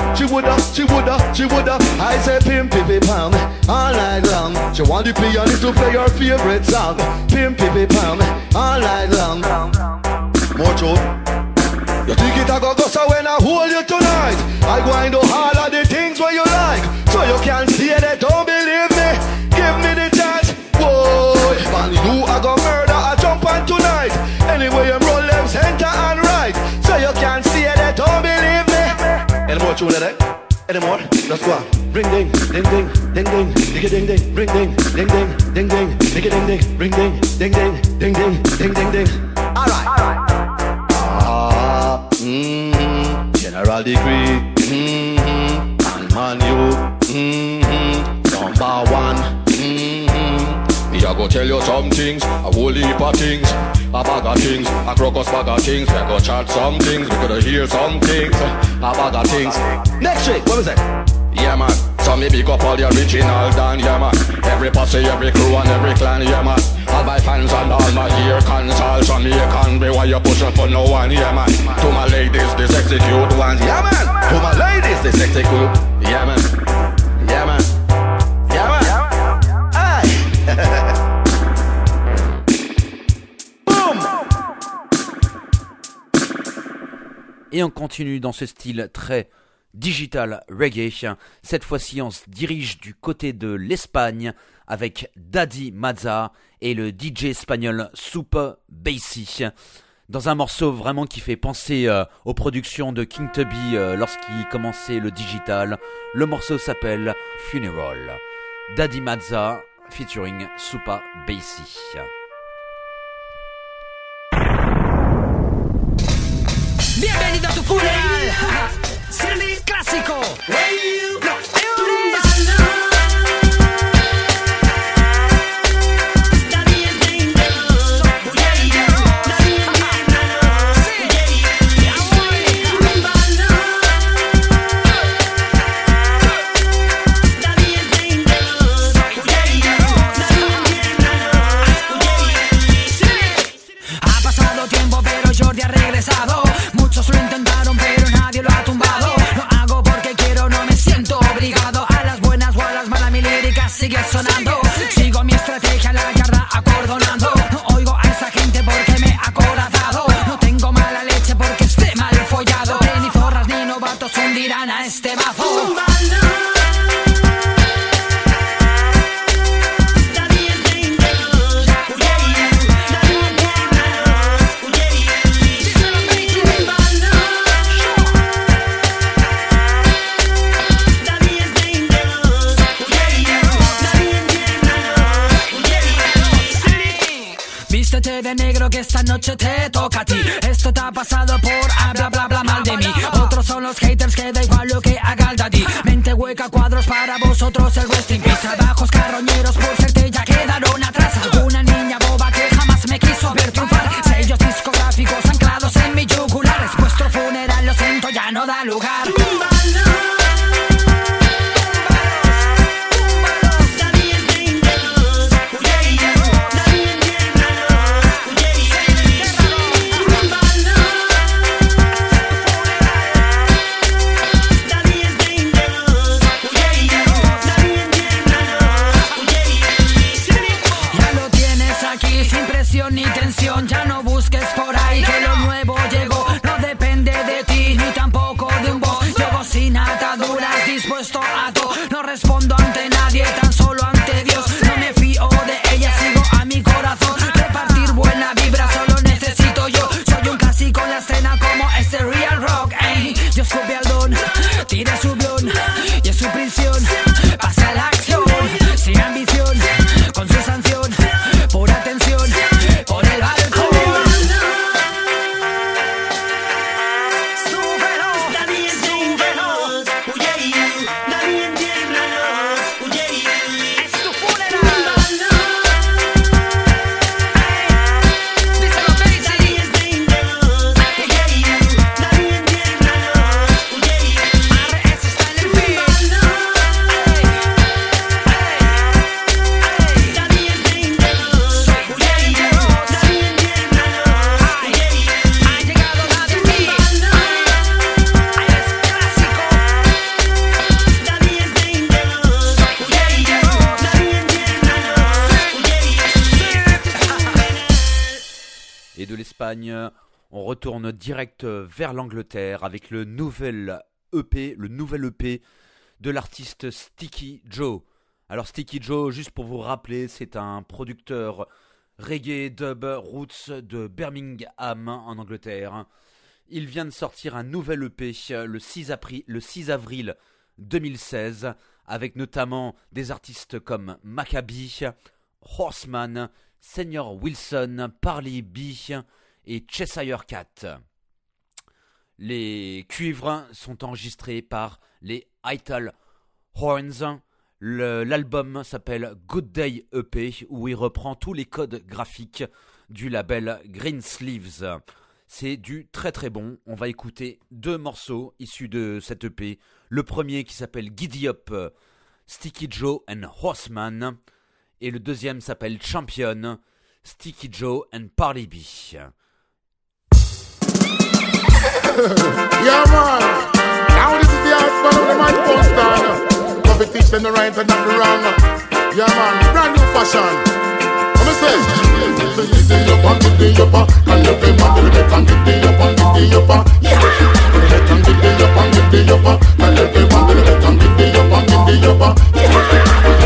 I said, pim pim pam all night long. She want the pianist to play her favorite song. Pim pim pam all night long. More truth. You think it a go so when I hold you tonight? I go and do all of the things where you like. So you can see that, don't believe me. Give me the chance. Whoa, man, you a go murder, I jump on tonight. Anyway, you roll them center and right. So you can see that, don't believe me. Any more tune that? Any more? Let's go on. Ring ding, ding ding, ding ding, digga ding ding, ring ding, ding ding, ding ding, digga ding ding, ring ding, ding ding, ding ding, ding ding ding. Alright. General Degree, and man you, number one. Me a go tell you some things, a whole heap of things, a bag of things, a crocus bag of things. We go chat some things, we gotta hear some things, a bag of things. Next week, what was it? Yeah man, so me big up all the original Dan, yeah man. Every posse, every crew and every clan, yeah man. All my fans and all my ear consoles on me can be why you push up for no one, yeah man. To my ladies, the sexy cute ones, yeah man. To my ladies, the sexy cute, yeah man. Yeah man, yeah man. Et on continue dans ce style très digital reggae. Cette fois-ci, on se dirige du côté de l'Espagne avec Daddy Mazza et le DJ espagnol Super Bassy. Dans un morceau vraiment qui fait penser aux productions de King Tubby lorsqu'il commençait le digital. Le morceau s'appelle Funeral. Daddy Mazza featuring Super Bassy. Bienvenido a tu funeral. Silly clásico. Ha pasado tiempo, pero Jordi ha regresado. Muchos lo intentaron, pero nadie lo ha tumbado. Lo hago porque quiero, no me siento obligado. A las buenas o a las malas, mi lírica sigue sonando. Sigo mi estrategia, la yarda acordonando. No oigo a esa gente porque me ha acorazado. No tengo mala leche porque esté mal follado. Que ni zorras ni novatos hundirán a este mazo. Vístete de negro que esta noche te toca a ti. Esto te ha pasado por bla bla bla mal de mí. Otros son los haters que da igual lo que haga el daddy. Mente hueca, cuadros para vosotros, el rest in peace. Trabajos carroñeros por serte ya quedaron atrás. Alguna niña boba que jamás me quiso ver triunfar. Sellos discográficos anclados en mi yugular. Es vuestro funeral, lo siento, ya no da lugar. Ni tensión, ya no busques por ahí que lo nuevo llegó. No depende de ti ni tampoco de un boss. Grande-Bretagne. On retourne direct vers l'Angleterre avec le nouvel EP de l'artiste Sticky Joe. Alors Sticky Joe, juste pour vous rappeler, c'est un producteur reggae dub roots de Birmingham en Angleterre. Il vient de sortir un nouvel EP le 6 avril 2016 avec notamment des artistes comme Maccabi, Horseman, Senior Wilson, Parley B et Cheshire Cat. Les cuivres sont enregistrés par les Ital Horns. L'album s'appelle Good Day EP où il reprend tous les codes graphiques du label Green Sleeves. C'est du très très bon. On va écouter 2 morceaux issus de cet EP. Le premier qui s'appelle Giddy Up, Sticky Joe and Horseman. Et le deuxième s'appelle Champion, Sticky Joe and Parley B. Yeah, man. Now this is the husband of the man poster. Competition, the right and not the wrong. Yeah, man. Brand new fashion. What me say? Giddy up and giddy up, and every man will make and giddy up and giddy up. Yeah. Make and giddy up and giddy up, and every man will make and giddy up and giddy up. Yeah.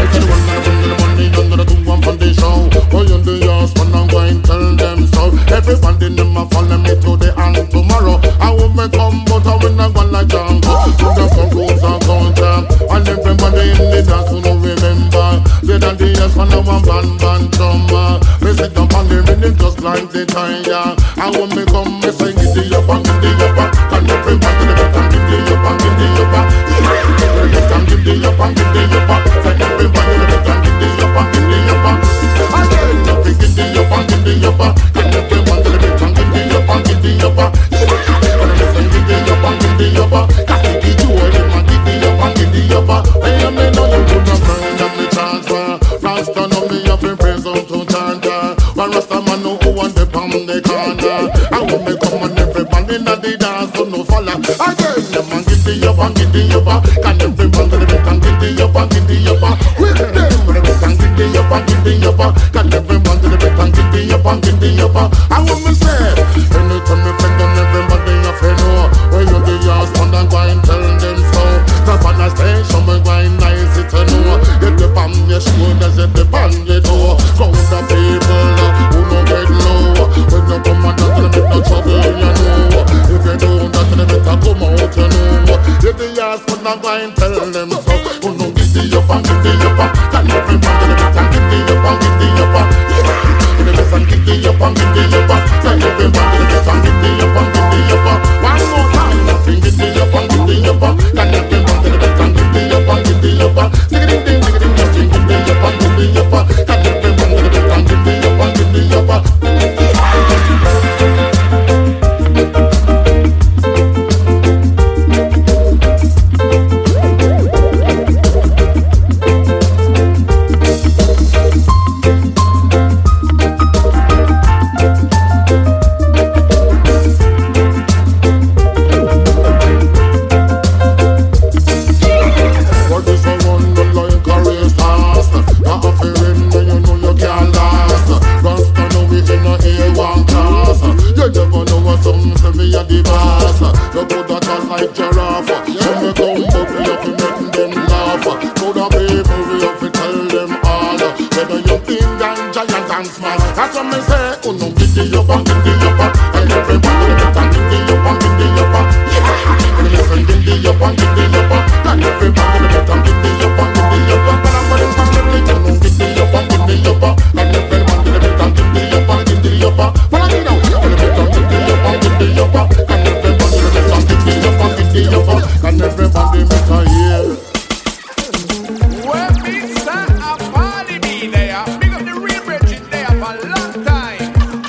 Under the two one foundation, boy on the yards, man and go and tell them so. Everybody them a follow me today and tomorrow. I will make come, but I will not go like Django. To the front rows and counter, and everybody in the dance who don't remember. They done the years for now one band drummer. Me sit up on the rhythm just like the tire. I will make come, me say giddy up and giddy up, and everybody them can giddy up and giddy up. They can giddy up and giddy up, and everybody them can giddy up and giddy up. Again, nothing giddy up and giddy up, and everybody them can giddy up and giddy up. When I say giddy up and giddy up, 'cause Sticky Joe them a giddy up and giddy up. When you me know you could have burned up me transfer. Rasta know me have been praise out to Tanta. One Rasta man know who want the palm the corner. I want me come and everybody in the dance so no follow. Again, them a giddy up and giddy up. Can everybody them giddy up and giddy up. With them, them giddy up and giddy up. Can everybody them giddy up and giddy up. I want me say, anytime me friend and everybody have to know. When you the yours, man and go and tell them so. Top on the station, me go and nice it to know. If the palm your shoulders, if the palm your toe. Count the people who no get low. When you come and tell them it's no trouble, you know. If you don't, that's the better come out, you know. If the yours, man and go and tell them so. Who no giddy up and giddy up. Can everybody better giddy up and giddy up. Yeah, the better giddy up and giddy up. Can everybody better giddy up and giddy up. One more time, nothing giddy up and giddy up. Can everybody better giddy up and giddy up. Sing it, nothing giddy up and giddy up. Can everybody better giddy up and giddy up. That's what me say. Oh no, giddy up and giddy up, and everybody better giddy up and giddy up. Yeah, and listen, giddy up and giddy up, and everybody better giddy up and giddy up. But I'm going to family, oh no, giddy up and giddy up, and everybody better giddy up and giddy up. Follow me now, and better giddy up and giddy up, and everybody better giddy up and giddy up, and everybody better hear. Well, me say a party be there. Big up the real bridge there for a long time.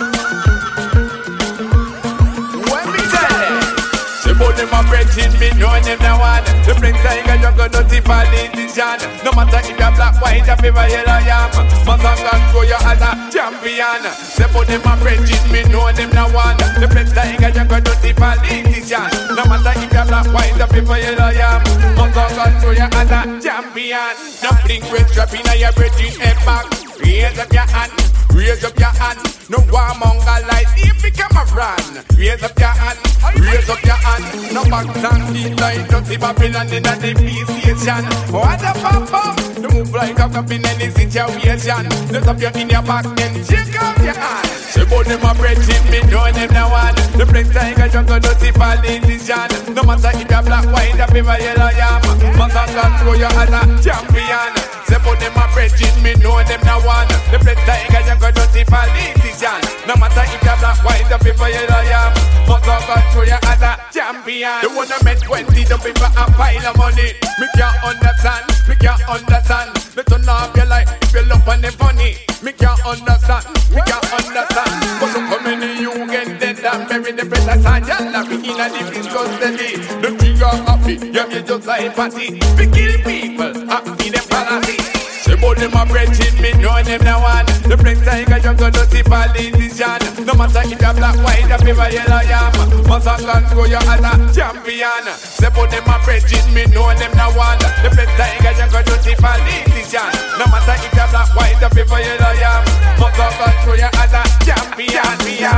When me tell them, say both them a bridge me know them now one. The friends tiger you go dirty politician. No matter if you're black, white, or fever, yellow, yam. Man can go you as a champion. Say both them a bridge me know them now one. The friends tiger you go dirty politician. No matter if you're black, white, or fever, yellow, yam. Man can go you as a champion. Nothing with trapping on your bridge head back. Raise up your hand, raise up your hand. No war monger like if you become a brand. Raise up your hand, raise up your hand. No back and keep like dirty Babylon in the PlayStation. What a pop up, the move like a cup in any situation. Lift up your in your back and shake up your hand. Say bout them a bridging, me know them now one. The Prince Tiger jungle dirty politician. No matter if you're black, white, or fever, yellow, yam. Must have gone through your as a champion. Say bout them a bridging, me know them now one. The Prince Tiger jungle dirty politician. No matter if you're black, white, or fever, yellow, yam. Must have gone through your as a champion. The one that made 20, the people a pile of money. Me can't understand, me can't understand. Me turn off your light if you look on the funny. Me can't understand, me can't understand. But look how many you get dead and buried the precious and y'all have me in a different custody. The trigger of it, yeah, me just like party. We kill people, happy them policy. Say bout them a bridging, me know them now one. The Prince Tiger jungle dirty politician. No matter if you're black, white, or fever, yellow, yam. Must have gone through your as a champion. Say bout them a bridging, me know them now one. The Prince Tiger jungle dirty politician. No matter if you're black, white, or fever, yellow, yam. Must have gone through your as a champion.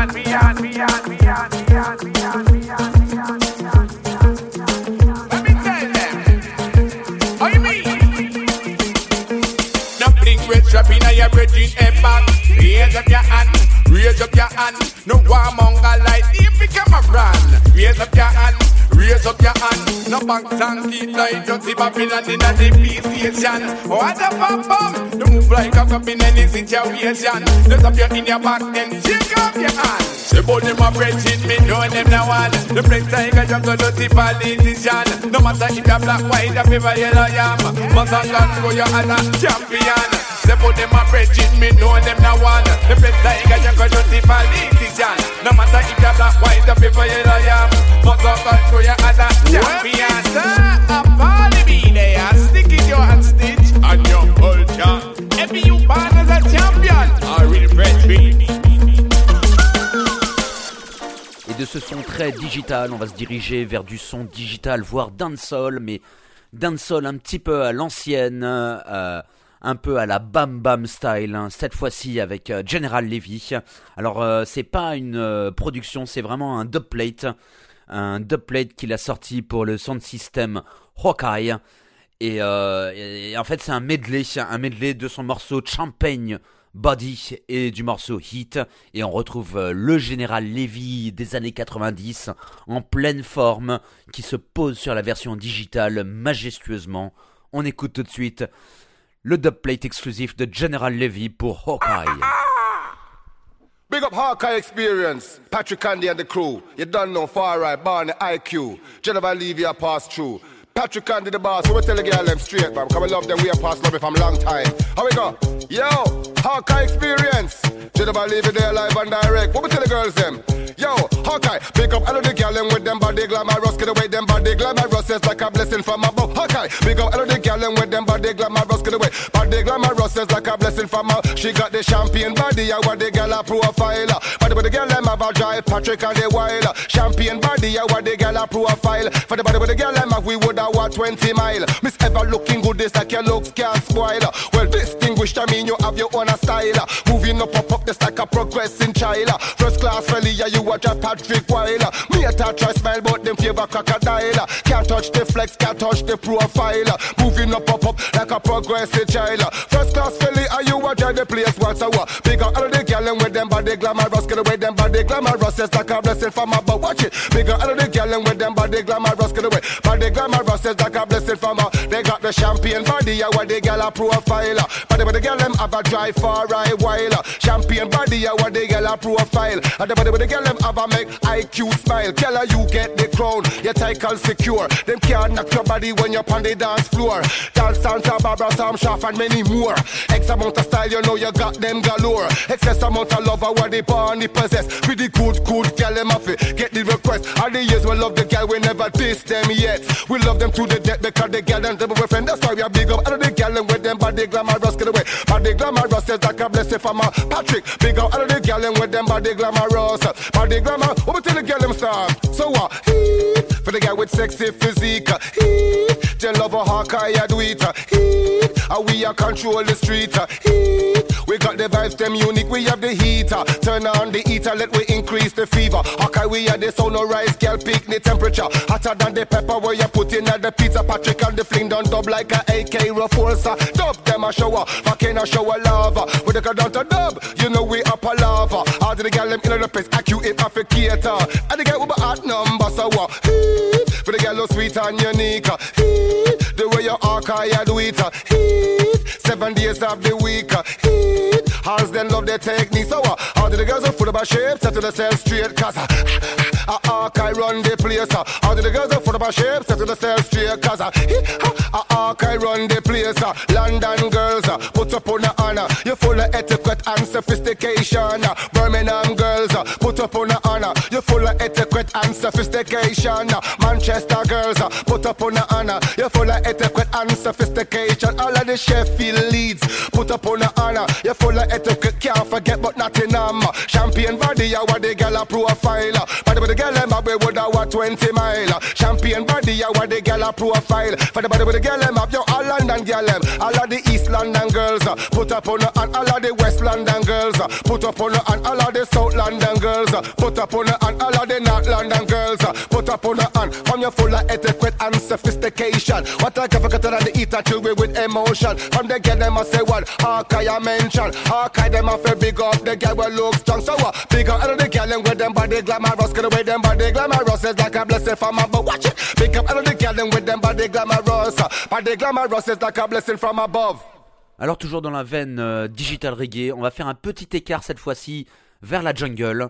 Let me tell them. How you mean? Red strap in your bridging head back. Raise up your hand, raise up your hand. No warmonger like you become a brand. Raise up your hand, raise up your hand. No bank and keep like dirty Babylon in a PlayStation. What a pop-up, don't move like a cup in any situation. Lift up your in your back and shake up your hand. Say bout them a bridging, me know them now one. The Prince Tiger jungle dirty politician. No matter if you're black, white, or fever, yellow, yam. Must have gone through your as a champion. Say bout them a bridging, me know them now one. The Prince Tiger jungle dirty politician. No matter if you're black, white, or fever, yellow, yam. Must have gone through your as a champion. A party be there, stick in your hand stitch on your culture. Every you born as a champion, are really fresh baby. Et de ce son très digital, on va se diriger vers du son digital, voire dancehall, mais dancehall un petit peu à l'ancienne, un peu à la Bam Bam style, hein, cette fois-ci avec General Levy. Alors c'est pas une production, c'est vraiment un dubplate qu'il a sorti pour le sound system Hawkeye. Et en fait c'est un medley de son morceau Champagne Body et du morceau Heat, et on retrouve le Général Levy des années 90 en pleine forme qui se pose sur la version digitale majestueusement. On écoute tout de suite le dubplate exclusif de General Levy pour Hawkeye. Big up Hawkeye Experience, Patrick Andy and the crew. You done know Far Right, Barney IQ, General Levy a pass through. Patrick Andy the boss, so we tell the girl them straight, man. Cause we love them, we have passed love it from long time. How we go? Yo, Hawkeye Experience. General Levy there live and direct. What we tell the girls them? Yo, Hawkeye, pick up all of the girl them with them body glamorous. Get away them body glamorous, it's like a blessing from above. Hawkeye, pick up all of the girl them with them body glamorous. Get away, body glamorous, it's like a blessing from above. She got the champion body, I want the girl a profile. But the girl them have a drive, Patrick and the wild. Champion body, I want the girl a profile. For the body with the girl them have, we would have what 20 mile. Miss ever looking good, this like your looks can't spoil. Well distinguished, I mean you have your own style. Moving up, this like a progressing child. First class felly, yeah, you watch a Patrick Wilder. Me a touch, I smile, but them favor crocodile. Can't touch the flex, can't touch the profile. Moving up, like a progressive child. First class felly, are you watch the place once a while. Big up all of the girl with them body glamorous. Get away them body glamorous, it's like a blessing from above. Watch it. Big up all of the girl with them body glamorous. Get away body glamorous, it's like a blessing from above. They got the champion body, I want the girl a profile. But the girl them have a drive for a while. Champion body, I want the girl a profile. And the girl them have a make IQ smile. Girl, you get the crown, your title secure. Them can't knock your body when you're on the dance floor. Dance Santa Barbara, Sam Shaft and many more. X amount of style, you know you got them galore. Excess amount of love, I want the body possess. Pretty good girl, them have it. Get the request. All the years we love the girl, we never diss them yet. We love them to the death because the girl and them are friend. That's why we are big up. All the girl them with them body glamorous, get away. Body glamorous is like a blessing from a Patrick. Big up all of the girl them with them body glamorous. Body glamour, what we tell the girl them start? So what? For the guy with sexy physique, heat. Jen love a Hawkeye, I do it, heat. And we are control the street, heat. We got the vibes, them unique, we have the heater. Turn on the heater, let we increase the fever. Hawkeye, we are the sound no rise, girl, peak the temperature. Hotter than the pepper where you put in at the pizza. Patrick and the fling done dub like a AK Rafforza. Dub them a shower, fucking a shower lava. We the go down to dub, you know we up a lava. All the girl them in the place, accurate afficator. And the guy with a hot number, so what? For the girl look sweet and unique, the way your Hawkeye do it, 7 days of the week, Halls then love their technique, so all the girls are full of a shape, set to the cell straight, cause Hawkeye run the place, all the girls are full of a shape, set to the cell straight, cause Hawkeye run the place, London girls, put up on the honor, you full of etiquette and sophistication, Birmingham girls, put up on the honor, you full of etiquette and sophistication, Manchester girls, put up on the honor, you full of etiquette and sophistication, all of the Sheffield Leeds, put up on the honor, you full of etiquette, can't forget but Nottingham, Champion body, you what the girl a profile, but with the girl them up, we would have what 20 mile, Champion body, you what the girl a profile, for the body with the girl them up, you all London girl them, all of the East London girls, put up on the, and all of the West London girls, put up on the, and all of the South London girls, put up on the, and all of the North London girls, put up on the, and from you full of etiquette and sophistication, what I can forget on the eat chill with emotion, from the girl them I say what, Hawkeye I mention, Hawkeye them I feel big up, the girl will look strong, so what, big up all of the girl them with them body glamorous, get away them body glamorous, is like a blessing from above, watch it, big up all of the girl them with them body glamorous, is like a blessing from above. Alors toujours dans la veine digital reggae, on va faire un petit écart cette fois-ci vers la jungle.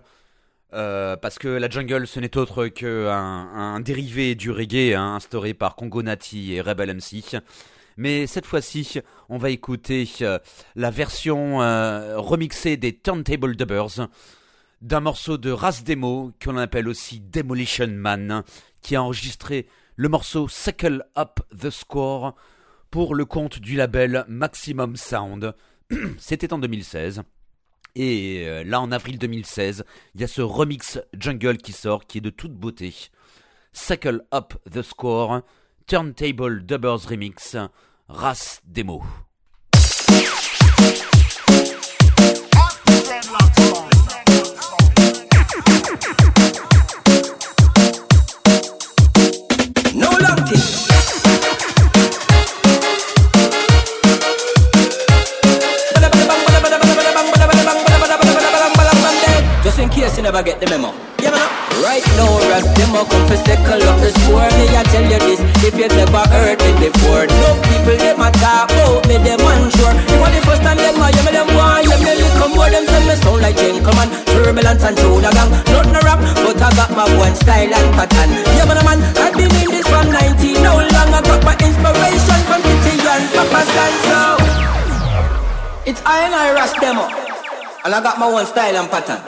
Parce que la jungle ce n'est autre qu'un dérivé du reggae instauré par Congo Natty et Rebel MC. Mais cette fois-ci, on va écouter la version remixée des Turntable Dubbers d'un morceau de Ras Demo qu'on appelle aussi Demolition Man, qui a enregistré le morceau Suckle Up the Score pour le compte du label Maximum Sound. C'était en 2016. Et là, en avril 2016, il y a ce remix jungle qui sort, qui est de toute beauté. Suckle Up the Score, Turntable Dubbers Remix, Ras Demo. No long thing. Just in case you never get the memo. Yeah, man. Right now, Ras Demo come for circle up the score. Me I tell you this, if you've never heard me before. No people get my talk about me, them unsure. If for the first time them I me them want, you me little more them tell me sound like gentleman, turbulent and shoulder gang. Not no rap, but I got my one style and pattern. Yeah, man, I've been in this from 19. No long I got my inspiration from Kitty and Papa Sanso. It's I and I Ras Demo, and I got my one style and pattern.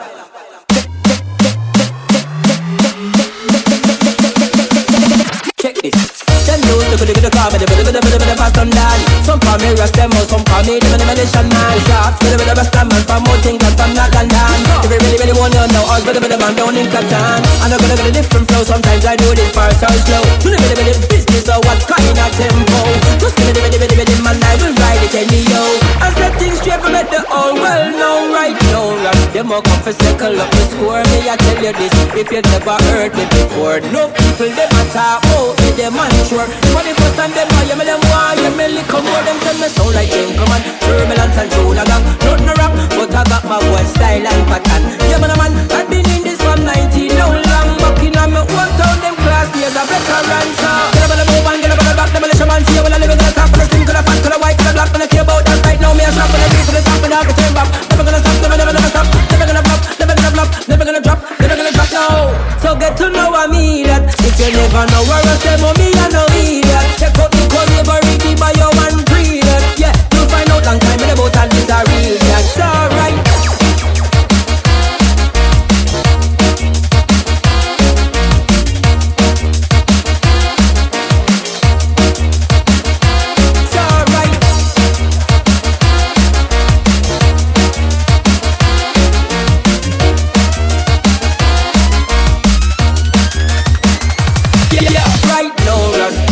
Check this. Them news, look at the car, but the fast on down. Some call me Ras Demo, some call me the demolition man. Shots, the best man from Mountain, cause I'm not London. If you really wanna know, I'll go to the man down in Catan. And I'm gonna get a different flow, sometimes I do this far so slow. Do the business or what kind of tempo. Just give me the man, I will ride it, any yo. I set things straight for let the whole world know right now. Ras Demo come for circle up the score. Me I tell you this, if you've never heard me before. No people, them a talk about me, them unsure. For the first time them buy me, them want you me little more. Them tell me sound like gentleman, turbulent and shoulder gang. Not no rap, but I got my one style and pattern. Yeah, man, I've been in this from 19. No long, back in on me old town. Them class years a veteran, so get up on the move and get up on the back. Demolition man, see you when I live in the top. When I sing to the fat, to the white, to the black. When I care about that right now, me a shop. When I get to the top, and I can turn back. Never gonna stop, never stop. Never gonna flop, never gonna flop. Never gonna drop, never gonna drop, no. So get to know I mean that. If you never know where I say, me I know that. Check out the code, never read it by your one breed. Yeah, you'll find out long time about all this are real. That's alright.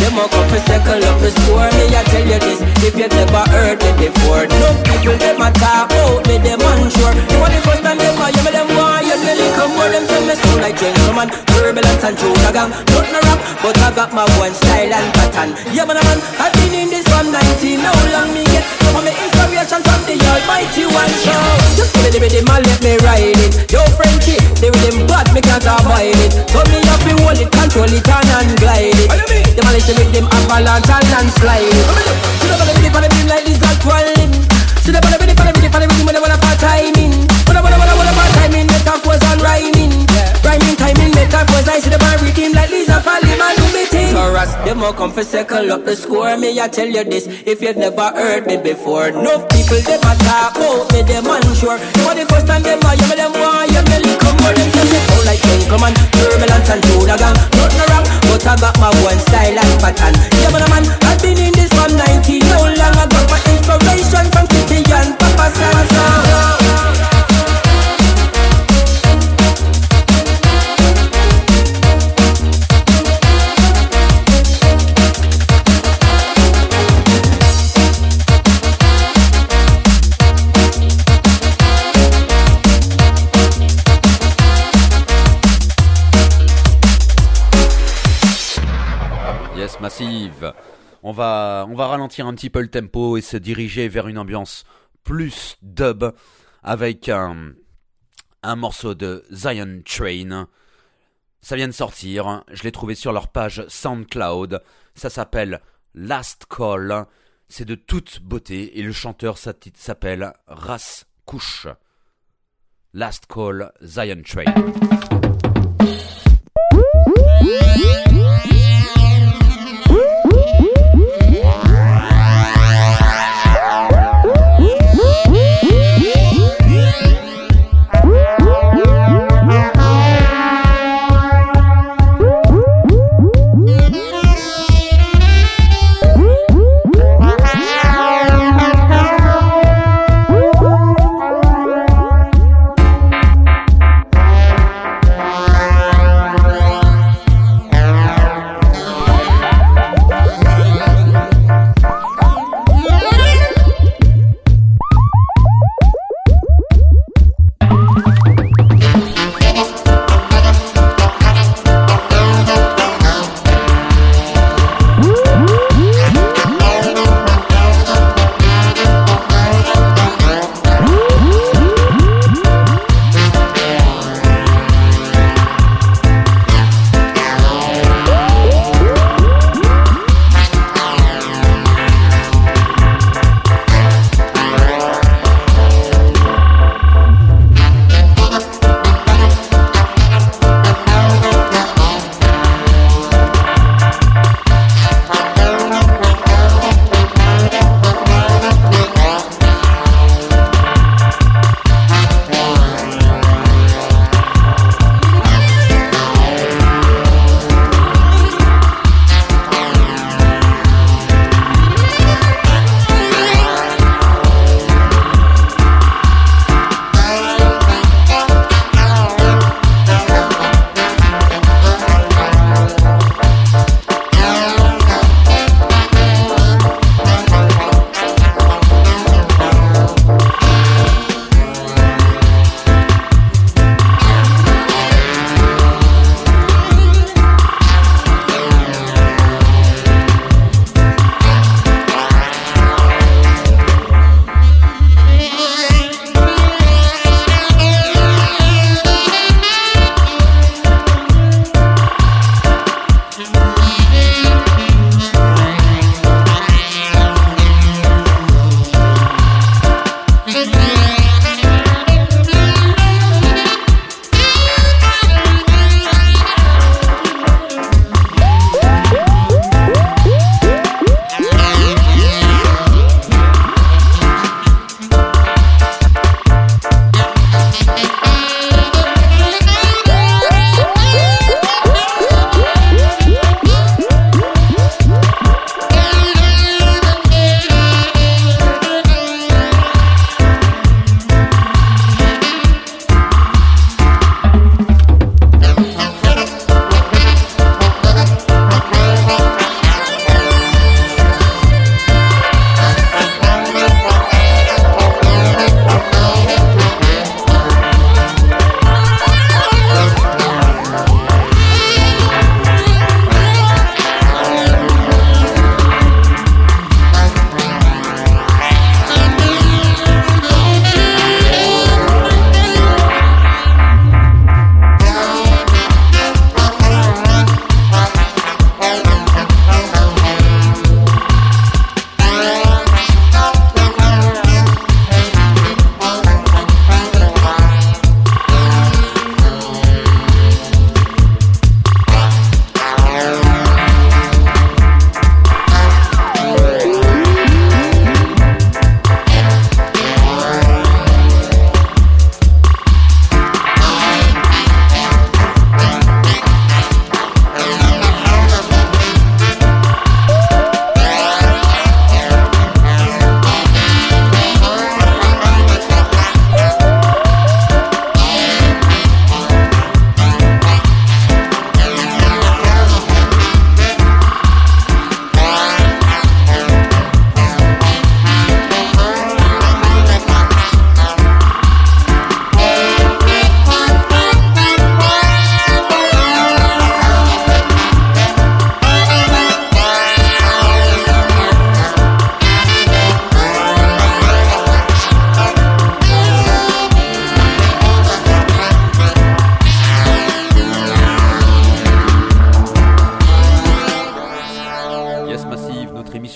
them a come for circle up the score. Me I tell you this, if you never heard me before. No people them a talk about me, them unsure. For the first time them a hear me, them want you me little more. Them say me sound like gentleman, turbulence and true gang. Nothing rap, but I got my one style and pattern. Yeah man, I've been in this from 19. How long me get some of my inspiration from the Almighty One. So just give me the rhythm and let me ride it. Yo Frenchie, the rhythm bad, me can't avoid it. So me have to hold it, control it and glide it. The man is the rhythm avalanche and slide it. See the body for the rhythm like this got twirling. See the body for the rhythm when I wanna part timing. When I wanna part timing, metaphors and rhyming. Rhyming timing, metaphors, I see the bar rhythm like Lisa Fally, man do me thing. Taurus, them all come for circle up the score. Me I tell you this, if you've never heard me before. No people them a talk about me, them unsure. For the first time them a hear me, them want you me little more. Them say me sound like gentleman, turbulence and true gang. Nothing wrong, but I got my one style and pattern. Yeah man, I've been in this from 19. How long I got my inspiration from City and Papa Sansa. Massive. On va ralentir un petit peu le tempo et se diriger vers une ambiance plus dub avec un morceau de Zion Train. Ça vient de sortir, je l'ai trouvé sur leur page SoundCloud. Ça s'appelle Last Call. C'est de toute beauté et le chanteur s'appelle Ras Kush. Last Call, Zion Train.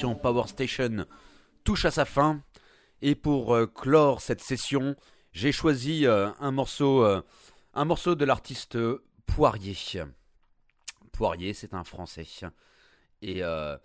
l'émission Power Station touche à sa fin. Et pour clore cette session, j'ai choisi un morceau de l'artiste Poirier. Poirier, c'est un Français. Et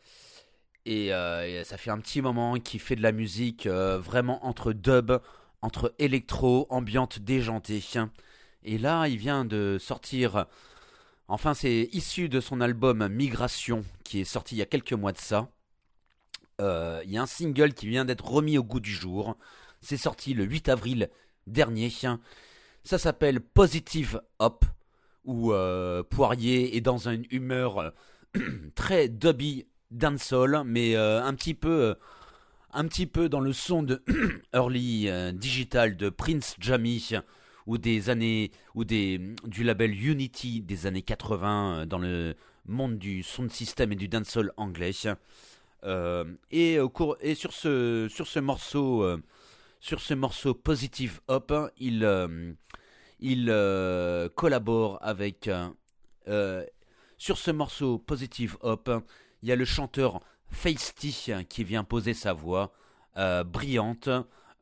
ça fait un petit moment qu'il fait de la musique vraiment entre dub, entre électro, ambiante déjantée. Et là, il vient de sortir... Enfin, c'est issu de son album Migration, qui est sorti il y a quelques mois de ça. Il y a un single qui vient d'être remis au goût du jour. C'est sorti le 8 avril dernier. Ça s'appelle Positive Up, où Poirier est dans une humeur très dubby dancehall, mais un petit peu dans le son de early digital de Prince Jammy, ou du label Unity des années 80 dans le monde du sound system et du dancehall anglais. Et sur ce morceau Positive Up, il collabore avec sur ce morceau Positive Up, il y a le chanteur Feisty qui vient poser sa voix brillante,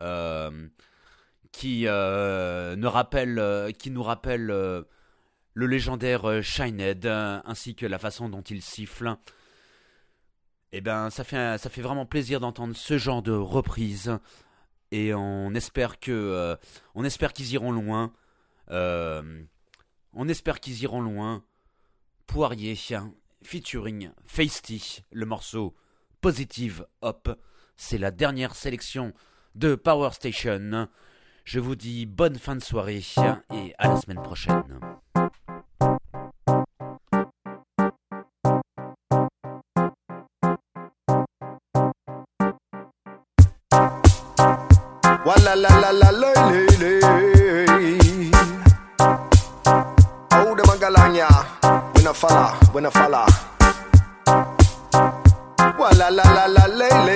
qui nous rappelle le légendaire Shinehead, ainsi que la façon dont il siffle. Eh ben, ça fait vraiment plaisir d'entendre ce genre de reprise, et on espère qu'ils iront loin. Poirier featuring Feisty, le morceau Positive Up. C'est la dernière sélection de Power Station. Je vous dis bonne fin de soirée et à la semaine prochaine. Walla la la la la oh the magalanya when I falla Walla la la la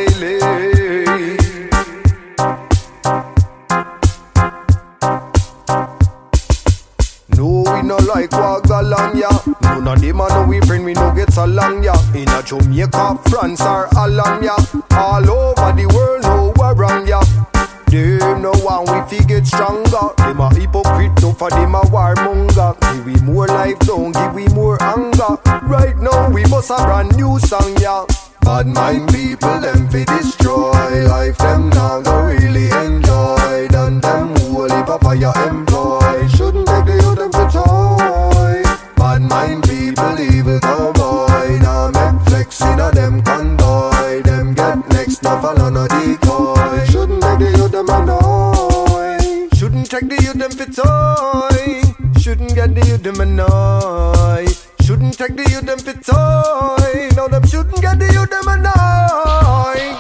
No, we no like Wagalanya. None of them know we friend, we no get along, ya. In a Jamaica, France or Holland, ya. All over the world, no we're wrong, ya. Them no one we fi get stronger. Them a hypocrite, no for them a warmonger. Give we more life, don't give we more anger. Right now we must a brand new song, ya. Bad mind people, them fi destroy life. Them now go really enjoy. Done them holy papaya employ. Shouldn't take the youth them for toy. Bad mind people, evil cowboy. Now make flexing of them convoy. Them get next, now follow no decoy. Shouldn't take the youth them annoy. Shouldn't take the youth them for toy. Shouldn't get the youth them annoy. Shouldn't take the youth them for toy. No, them shouldn't get the youth them annoy.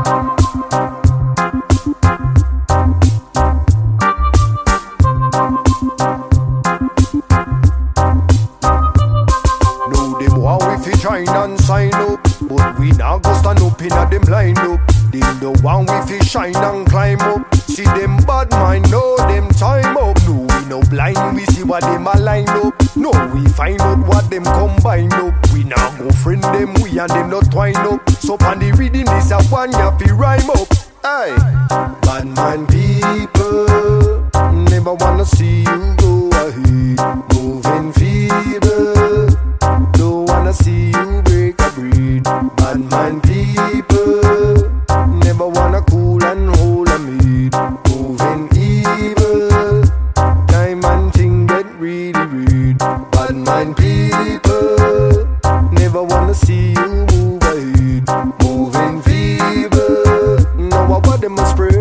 No, them want we fi trying and sign up, but we now go stand up in a them line up. Them the one we fi shine and climb up. See them bad mind, know them time up. No, we no blind, we see what them a line up. No, we find out what them combine up. We now go friend them, we and them not twine up. So pan the reading this a one ya fi rhyme up. Hey, bad man people, never wanna see you go ahead. Moving feeble, don't wanna see you break a breed. Bad man people, never wanna cool and hold a mead. Moving evil, time and thing get really read. Bad mind people, never wanna see you move ahead. Moving feeble, know what them must spread.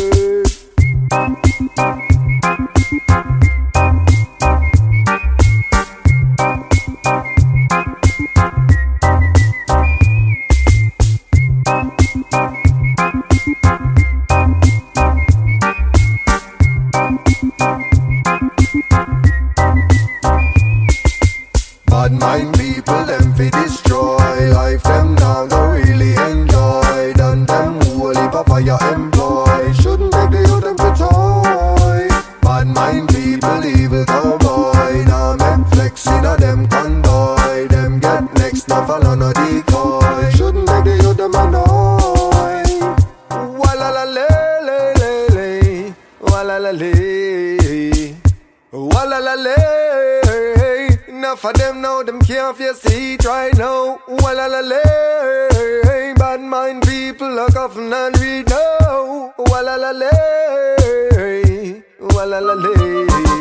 Bad mind people, them fi destroy life. Them now go really enjoy. Done them holy papaya employ. Shouldn't take the youth them for toy. Bad mind people, evil cowboy. Now make flexing of them convoy. Them get next, now follow no decoy. Shouldn't take the youth them annoy. off your seat right now. Walalale. Bad mind people look off and read now. Walalale. Walalale.